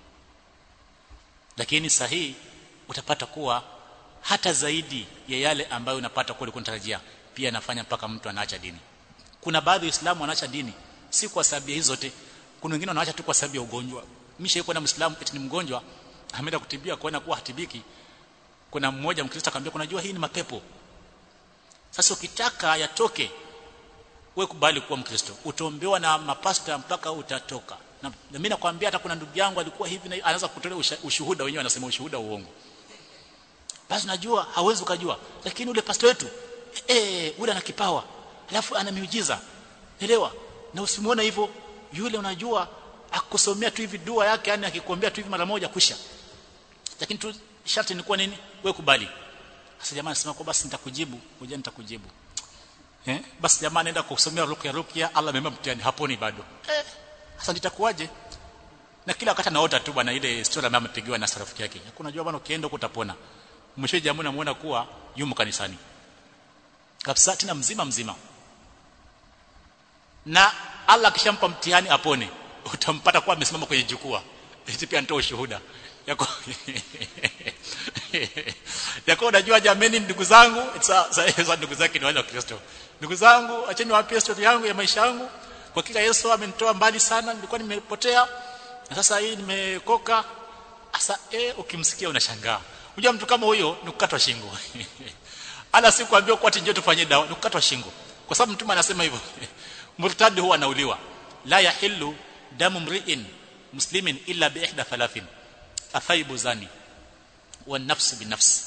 Lakini sahihi utapata kuwa hata zaidi ya yale ambayo unapata kwa ulikuwa unatarajia, pia anafanya mpaka mtu anaacha dini. Kuna baadhi ya Waislamu wanaacha dini si kwa sababu hizo zote. Kuna wengine wanaacha tu kwa sababu ya ugonjwa. Mimi shehe na Muislamu eti ni mgonjwa, ameenda kutibia kuona kuwa hatibiki. Kuna mmoja Mkristo akamwambia unajua hii ni mapepo. Sasa ukitaka yatoke, wewe kubali kuwa Mkristo, utaombewa na mapasta mpaka utatoka. Na mimi nakwambia hata kuna ndugu yangu alikuwa hivi na anaanza kutolea ushuhuda, wenyewe wanasema ushuhuda uongo. Basi najua hawezi ukajua, lakini ule pastor wetu eh ule ana kipawa, alafu ana miujiza. Elewa, na usimuone hivyo, yule unajua akusomea tu hivi dua yake, yani akikuombea tu hivi mara moja kusha. Lakini tu sharti ni kwa nini? Wewe kubali. Sasa jamaa anasema kwa basi nitakujibu, ngoja nitakujibu. Eh? Basi jamaa anaenda kusomea ruqya ruqya, Allah amempa mtihani haponi bado. Eh, sasa nitakuaje? Na kila wakati anaota tu bwana ile story ambayo amepigiwa na rafiki yake. Hakuna jua bwana ukienda huko utapona. Mwisho jamaa anamuona kuwa yumo kanisani. Kabisa tena mzima mzima. Na Allah akishampa mtihani apone, utampata kwa amesimama kwenye jukwaa. Eti pia nitoa ushuhuda. Yako Yako unajua jameni ndugu zangu, sasa ndugu zake ni wale wa Kristo. Ndugu zangu, acheni niwape story yangu ya maisha yangu. Kwa hakika Yesu amenitoa mbali sana, nilikuwa nimepotea. Na sasa hii nimekoka. Sasa eh ukimsikia unashangaa. Unajua mtu kama huyo ni kukatwa shingo. Ala si kuambia kwa ati njoo tufanye dawa, ni kukatwa shingo. Kwa sababu mtume anasema hivyo. Murtadi huwa anauliwa. La yahillu damu mri'in muslimin illa bi ihda thalathin. Athaibu zani wa nafsi bi nafsi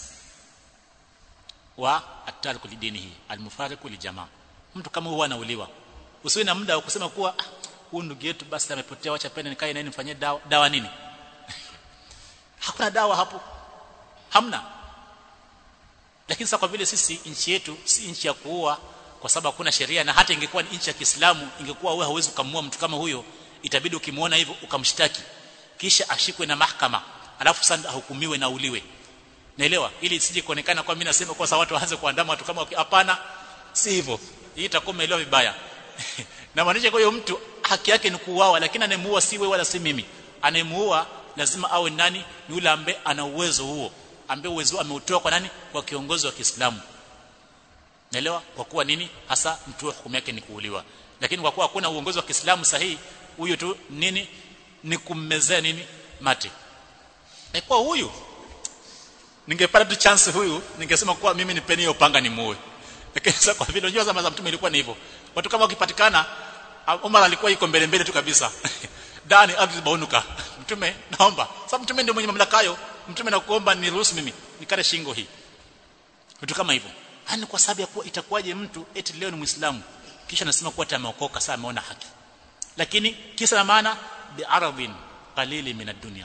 wa atariku lidinihi almufariqu lijamaa. Mtu kama huwa anauliwa, usiwe na muda wa kusema kuwa huyu ndugu yetu basi amepotea, acha pende nikae naye nifanyie dawa. Dawa nini? Hakuna dawa hapo, hamna. Lakini sasa kwa vile sisi nchi yetu si nchi ya kuua, kwa sababu hakuna sheria, na hata ingekuwa ni nchi ya Kiislamu ingekuwa wewe hauwezi kumua mtu kama huyo, itabidi ukimuona hivyo ukamshtaki kisha ashikwe na mahakama, alafu sasa ahukumiwe na uliwe. Naelewa, ili isije kuonekana kwa mimi nasema kwa sababu watu waanze kuandama watu kama hapana, si hivyo. Hii itakuwa imeelewa vibaya. Na maanisha kwa hiyo mtu haki yake ni kuuawa, lakini anemuua si wewe wala si mimi. Anemuua lazima awe nani? Ni yule ambaye ana uwezo huo, ambaye uwezo ameutoa kwa nani? Kwa kiongozi wa Kiislamu. Naelewa, kwa kuwa nini hasa mtu hukumu yake ni kuuliwa. Lakini kwa kuwa hakuna uongozi wa Kiislamu sahihi, huyo tu nini ni kummezea nini mate. E kwa huyu ningepata tu chance huyu ningesema kwa mimi nipeni hiyo panga ni muue. lakini sasa kwa vile unajua zama za mtume ilikuwa ni hivyo, watu kama wakipatikana, Umar alikuwa yuko mbele mbele tu kabisa dani abdi baunuka, mtume naomba, sababu mtume ndio mwenye mamlaka hayo, mtume nakuomba niruhusu mimi nikate shingo hii, vitu kama hivyo. Hani kwa sababu ya kuwa itakuwaje mtu eti leo ni Muislamu kisha anasema kuwa ameokoka, sasa ameona haki, lakini kisa na maana bi arabin qalili min ad-dunya.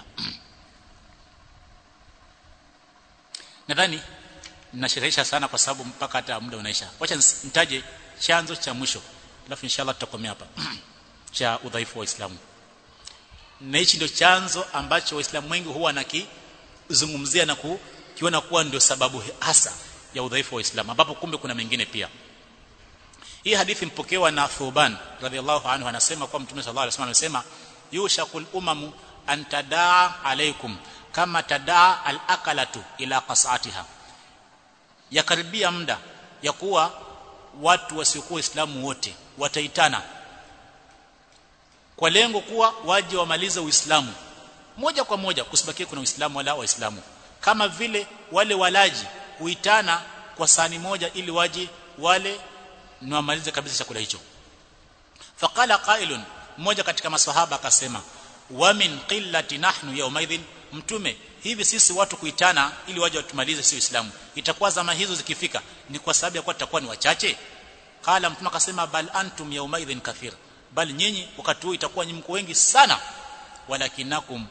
Nadhani ninasherehesha sana kwa sababu mpaka hata muda unaisha. Wacha nitaje chanzo cha mwisho, alafu inshallah tutakomea hapa cha udhaifu wa Uislamu. Na hichi ndio chanzo ambacho Waislamu wengi huwa wanakizungumzia na kukiona kuwa ndio sababu hasa ya udhaifu wa Uislamu, ambapo kumbe kuna mengine pia. Hii hadithi mpokewa na Thuban radhiallahu anhu, anasema kwa Mtume sallallahu alaihi wasallam amesema, yushakul umamu an tadaa alaikum kama tadaa al-akalatu ila qas'atiha, yakaribia muda ya kuwa watu wasiokuwa Waislamu wote wataitana kwa lengo kuwa waje wamalize Uislamu moja kwa moja, kusibakie kuna Uislamu wala Waislamu, kama vile wale walaji huitana kwa sani moja ili waje wale na wamalize kabisa chakula hicho. Faqala qailun, mmoja katika maswahaba akasema, wa min qillati nahnu yawmaidhin, mtume, hivi sisi watu kuitana ili waje watumalize si Uislamu, itakuwa zama hizo zikifika ni kwa sababu ya kuwa tutakuwa ni wachache? Qala, mtume akasema, bal antum yawmaidhin kathir, bali nyinyi wakati huo itakuwa nyinyi mko wengi sana, walakinakum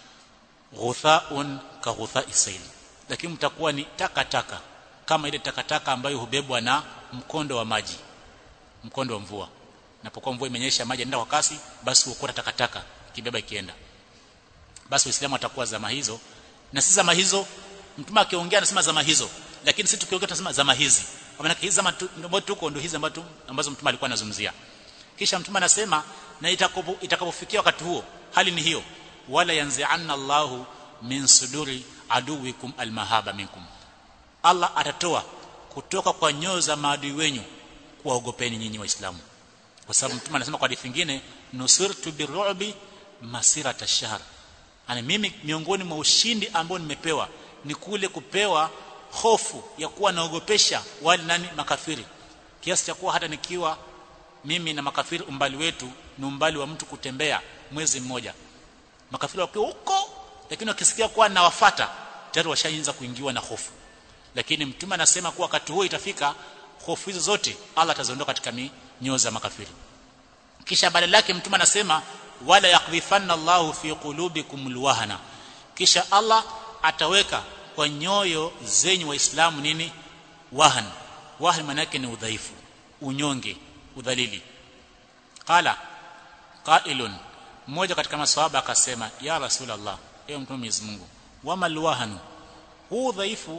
ghuthaun ka ghuthai sayl, lakini mtakuwa ni takataka kama ile takataka ambayo hubebwa na mkondo wa maji, mkondo wa mvua. Napokuwa mvua imenyesha, maji yanaenda kwa kasi, basi huokota takataka kibeba ikienda. Basi Uislamu atakuwa zama hizo, na si zama hizo mtume akiongea anasema zama hizo, lakini sisi tukiongea tunasema zama hizi, kwa maana hizi zama ndio tuko ndio hizi ambazo ambazo mtume alikuwa anazungumzia. Kisha mtume anasema, na itakapo itakapofikia wakati huo hali ni hiyo, wala yanzi'anna Allahu min suduri aduwikum almahaba minkum, Allah atatoa kutoka kwa nyoyo za maadui wenyu kuwaogopeni nyinyi Waislamu. Kwa sababu mtume anasema kwa hadithi nyingine, nusirtu birru'bi masirata ash-shahr, ana mimi miongoni mwa ushindi ambao nimepewa ni kule kupewa hofu ya kuwa naogopesha wale nani, makafiri, kiasi cha kuwa hata nikiwa mimi na makafiri umbali wetu ni umbali wa mtu kutembea mwezi mmoja, makafiri wakiwa huko, lakini wakisikia kuwa nawafuata tayari washaanza kuingiwa na hofu. Lakini mtume anasema kuwa wakati huo itafika, hofu hizo zote Allah ataziondoa katika nyoyo za makafiri. Kisha badala yake mtume anasema, wala yaqdhifanna Allahu fi qulubikum alwahana, kisha Allah ataweka kwa nyoyo zenyu Waislamu nini? Wahan. Wahan maana yake ni udhaifu, unyonge, udhalili. Qala qailun, mmoja katika maswahaba akasema, ya Rasulullah, ewe mtume wa Mwenyezi Mungu, wama alwahanu, huu udhaifu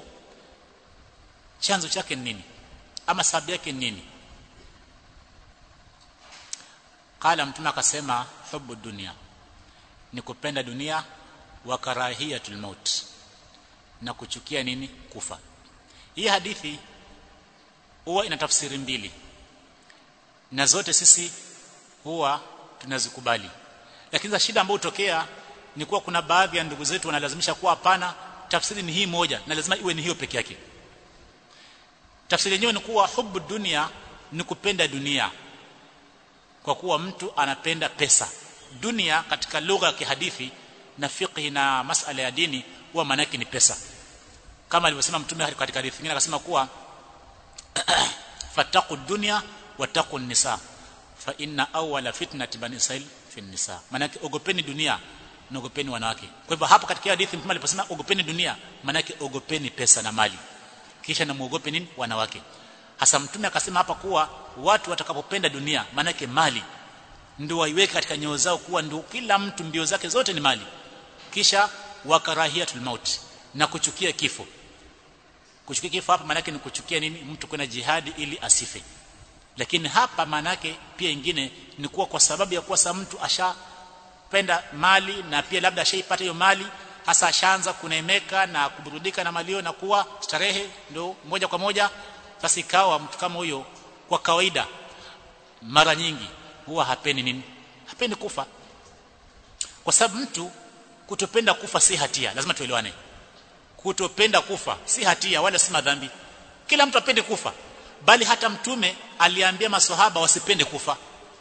chanzo chake ni nini, ama sababu yake ni nini? Qala, mtume akasema, hubbu dunya, ni kupenda dunia, wa karahiyatul maut, na kuchukia nini? Kufa. Hii hadithi huwa ina tafsiri mbili, na zote sisi huwa tunazikubali, lakini za shida ambayo hutokea ni kuwa kuna baadhi ya ndugu zetu wanalazimisha kuwa hapana, tafsiri ni hii moja na lazima iwe ni hiyo peke yake. Tafsiri yenyewe ni kuwa hubbu dunia ni kupenda dunia, kwa kuwa mtu anapenda pesa. Dunia katika lugha ya kihadithi na fiqh na masala ya dini huwa maana yake ni pesa, kama alivyosema mtume katika hadithi nyingine akasema kuwa fataqu dunya wataqu nisa fa inna awwala fitnati bani israil fi nisa, maana yake ogopeni dunia na ogopeni wanawake. Kwa hivyo hapa katika hadithi mtume aliposema ogopeni dunia, maana yake ogopeni pesa na mali, kisha na muogope nini? Wanawake. Hasa mtume akasema hapa kuwa watu watakapopenda dunia, maana yake mali ndio waiweke katika nyoyo zao kuwa ndio kila mtu mbio zake zote ni mali, kisha wakarahiyatul maut, na kuchukia kifo. Kuchukia kifo hapa maana yake ni kuchukia nini? Mtu kwenda jihadi ili asife. Lakini hapa maana yake pia ingine ni kuwa kwa sababu ya kuwa mtu ashapenda mali na pia labda ashaipata hiyo mali, hasa ashaanza kunemeka na kuburudika na malio na kuwa starehe ndio moja kwa moja. Sasa ikawa mtu kama huyo kwa kawaida mara nyingi huwa hapendi nini? Hapendi kufa. Kwa sababu mtu kutopenda kufa si hatia, lazima tuelewane. Kutopenda kufa si hatia wala si madhambi. Kila mtu apende kufa. bali hata mtume aliambia maswahaba wasipende kufa.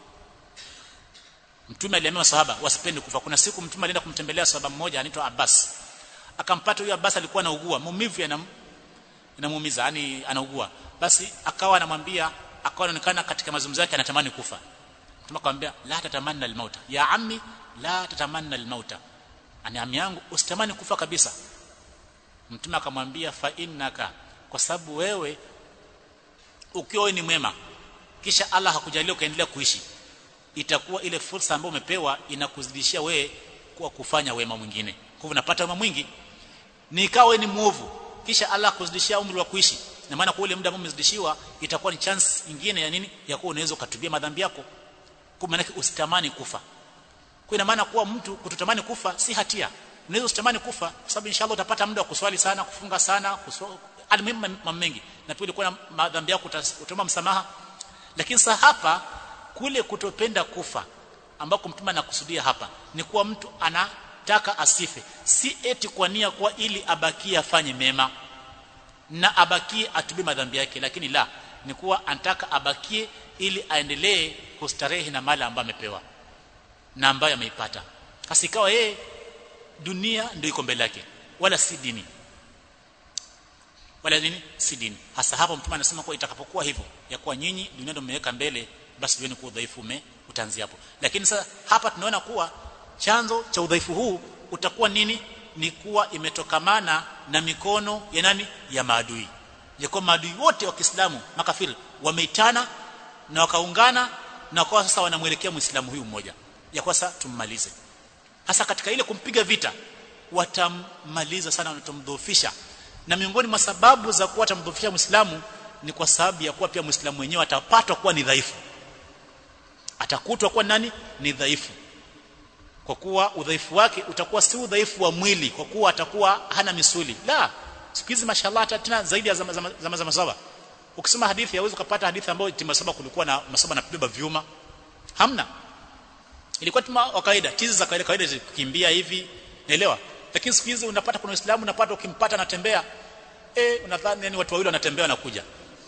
Mtume aliambia maswahaba wasipende kufa. Kuna siku mtume alienda kumtembelea sahaba mmoja anaitwa Abbas. Akampata huyo Abbas alikuwa anaugua, maumivu yanam inamuumiza, yani anaugua. Basi akawa anamwambia, akawa anaonekana katika mazungumzo yake anatamani kufa. Mtume akamwambia la tatamanna almauta ya ammi, la tatamanna almauta, ani ammi yangu usitamani kufa kabisa. Mtume akamwambia fa innaka, kwa sababu wewe ukiwa ni mwema kisha Allah hakujalia ukaendelea kuishi, itakuwa ile fursa ambayo umepewa inakuzidishia wewe kwa kufanya wema mwingine. Kwa hivyo unapata wema mwingi. Ni ikawa ni muovu kisha Allah kuzidishia umri wa kuishi, na maana kwa ule muda ambao umezidishiwa itakuwa ni chance nyingine ya nini, ya kuwa unaweza ukatubia madhambi yako. Kwa maana usitamani kufa. Kwa ina maana kuwa mtu kutotamani kufa si hatia. Unaweza usitamani kufa kwa sababu inshallah utapata muda wa kuswali sana, kufunga sana, mambo mengi, na pia ulikuwa na madhambi yako utaomba msamaha. Lakini sasa hapa kule kutopenda kufa ambako mtume anakusudia hapa ni kuwa mtu anataka asife, si eti kwa nia kwa ili abakie afanye mema na abakie atubie madhambi yake, lakini la, ni kuwa anataka abakie ili aendelee kustarehe na mali ambayo amepewa na ambayo ameipata. Hasa ikawa yeye dunia ndio iko mbele yake, wala si dini, wala nini, si dini. Hasa hapo mtume anasema kwa itakapokuwa hivyo ya kuwa nyinyi dunia ndio mmeweka mbele, basi vioni kwa udhaifu ume utaanzia hapo. Lakini sasa hapa tunaona kuwa chanzo cha udhaifu huu utakuwa nini? Ni kuwa imetokamana na mikono ya nani? Ya maadui. Yakuwa maadui wote wa Kiislamu makafiri wameitana na wakaungana na kwa sasa wanamwelekea Muislamu huyu mmoja, ya kwa sasa tummalize. Hasa katika ile kumpiga vita watammaliza sana, watamdhoofisha. Na miongoni mwa sababu za kuwa watamdhoofisha Muislamu ni kwa sababu ya kuwa pia Muislamu mwenyewe atapatwa kuwa ni dhaifu, atakutwa kuwa nani? Ni dhaifu. Kwa kuwa udhaifu wake utakuwa si udhaifu wa mwili, kwa kuwa atakuwa hana misuli. La, siku hizi mashallah tena zaidi ya zama zama, zama, zama saba. Ukisoma hadithi hauwezi kupata hadithi ambayo timu saba kulikuwa na masaba na kubeba vyuma. Hamna. Ilikuwa tu wa kawaida, tizi za kawaida kawaida zikimbia hivi, naelewa. Lakini siku hizi unapata kuna Uislamu unapata ukimpata anatembea, eh unadhani yani watu wawili wanatembea wanakuja.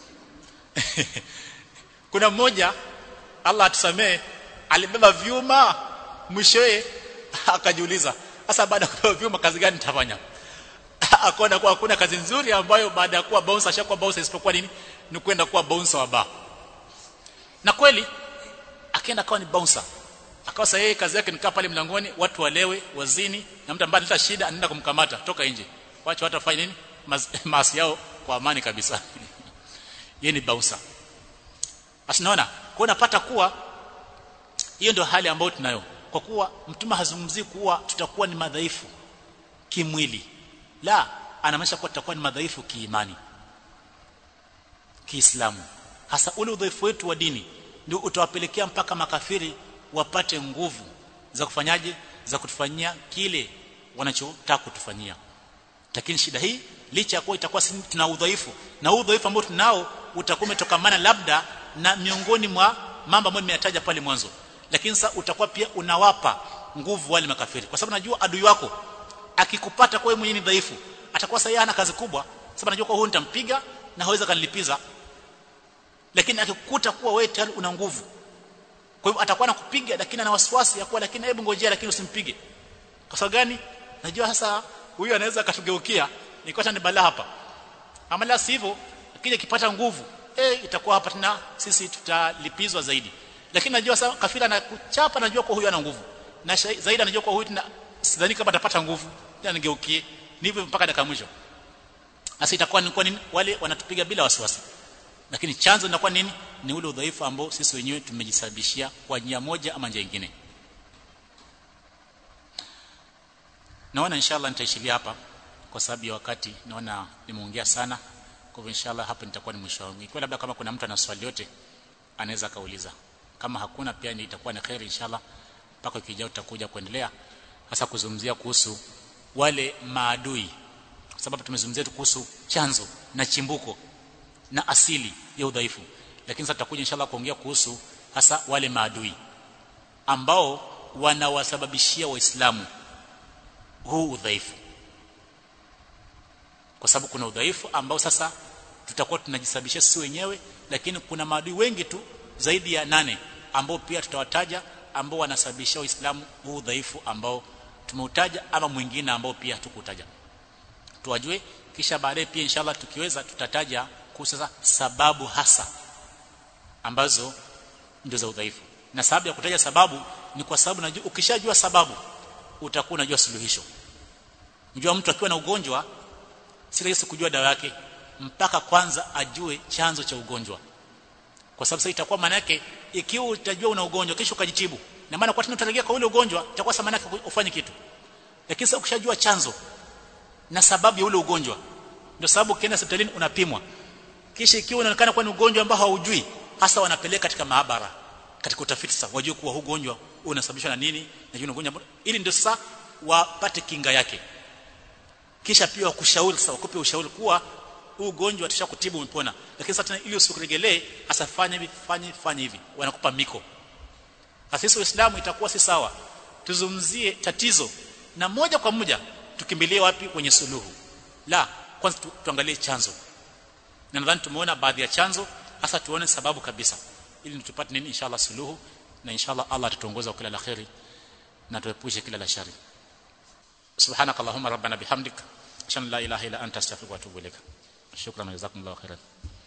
Kuna mmoja Allah atusamee alibeba vyuma, mwishoe akajiuliza sasa baada ya kubeba vyuma kazi gani nitafanya? Akaona kwa hakuna kazi nzuri ambayo baada ya kuwa bouncer ashakuwa bouncer isipokuwa nini? Ni kwenda kuwa bouncer wa bar. Na kweli akaenda akawa ni bouncer. Akawa sasa yeye kazi yake nikaa pale mlangoni, watu walewe, wazini, na mtu ambaye analeta shida anaenda kumkamata, toka nje. Waache watu wafanye nini? Maasi yao kwa amani kabisa. Yeye ni bouncer. Asinaona, kwa unapata kuwa hiyo ndio hali ambayo tunayo. Kwa kuwa mtume hazungumzii kuwa tutakuwa ni madhaifu kimwili. La, anamaanisha kuwa tutakuwa ni madhaifu kiimani, Kiislamu. Hasa ule udhaifu wetu wa dini ndio utawapelekea mpaka makafiri wapate nguvu za kufanyaje, za kutufanyia kile wanachotaka kutufanyia. Lakini shida hii licha ya kuwa itakuwa sisi tuna udhaifu, na udhaifu ambao tunao utakuwa umetokamana labda na miongoni mwa mambo ambayo nimeyataja pale mwanzo, lakini sasa utakuwa pia unawapa nguvu wale makafiri, kwa sababu najua adui wako akikupata kwa wewe mwenyewe ni dhaifu, atakuwa sasa hana kazi kubwa, sababu najua kwa huyu nitampiga na hawezi kanilipiza. Lakini akikukuta kuwa wewe tayari una nguvu, kwa hivyo atakuwa anakupiga, lakini ana wasiwasi ya kuwa lakini hebu ngojea, lakini usimpige. Kwa sababu gani? Najua sasa huyu anaweza akatugeukia nikocha ni balaa hapa, ama la sivyo akija kipata nguvu eh itakuwa hapa tena sisi tutalipizwa zaidi. Lakini najua sasa kafira anakuchapa, najua kwa huyu ana nguvu, na zaidi anajua kwa huyu tena sidhani kama atapata nguvu tena nigeukie, ni hivyo mpaka dakika mwisho. Sasa itakuwa ni kwa nini wale wanatupiga bila wasiwasi, lakini chanzo linakuwa nini? Ni ule udhaifu ambao sisi wenyewe tumejisababishia kwa njia moja ama njia nyingine. Naona inshallah nitaishilia hapa kwa sababu ya wakati, naona nimeongea sana. Kwa hivyo inshallah hapa nitakuwa ni mwisho wangu. Ikiwa labda kama kuna mtu ana swali yote anaweza kauliza, kama hakuna pia ni itakuwa ni khairi inshallah, mpaka ikijao tutakuja kuendelea hasa kuzungumzia kuhusu wale maadui, kwa sababu tumezungumzia tu kuhusu chanzo na chimbuko na asili ya udhaifu. Lakini sasa tutakuja inshallah kuongea kuhusu hasa wale maadui ambao wanawasababishia waislamu huu udhaifu, kwa sababu kuna udhaifu ambao sasa tutakuwa tunajisababishia sisi wenyewe lakini kuna maadui wengi tu zaidi ya nane ambao pia tutawataja ambao wanasababisha Uislamu huu udhaifu ambao tumeutaja ama mwingine ambao pia tukutaja tuwajue, kisha baadaye pia inshallah tukiweza tutataja kuhusu sababu hasa ambazo ndio za udhaifu. Na sababu ya kutaja sababu ni kwa sababu najua ukishajua sababu utakuwa unajua suluhisho. Unajua mtu akiwa na ugonjwa si rahisi kujua dawa yake mpaka kwanza ajue chanzo cha ugonjwa. Kwa sababu sasa itakuwa maana yake ikiwa utajua una ugonjwa kisha ukajitibu, na maana kwa tena utarejea kwa ule ugonjwa itakuwa maana yake ufanye kitu. Lakini sasa ukishajua chanzo na sababu ya ule ugonjwa, ndio sababu ukienda hospitalini unapimwa. Kisha ikiwa unaonekana kuwa ni ugonjwa ambao haujui, hasa wanapeleka katika maabara katika utafiti sasa wajue kuwa huu ugonjwa unasababishwa na nini na yule ugonjwa, ili ndio sasa wapate kinga yake. Kisha pia wakushauri sasa, wakupe ushauri kuwa huu ugonjwa tushakutibu umepona, lakini sasa ili usikuregelee hasa fanya hivi fanya fanya hivi, wanakupa miko. Sasa Uislamu itakuwa si sawa tuzungumzie tatizo na moja kwa moja tukimbilie wapi kwenye suluhu. La, kwanza tu, tuangalie chanzo. Na nadhani tumeona baadhi ya chanzo, hasa tuone sababu kabisa ili tupate nini inshallah suluhu, na inshallah Allah atatuongoza kila la khairi na tuepushe kila la shari. Subhanakallahumma rabbana bihamdika ashhadu an la ilaha illa anta astaghfiruka wa atubu ilaik. Shukran, jazakumullahu khairan.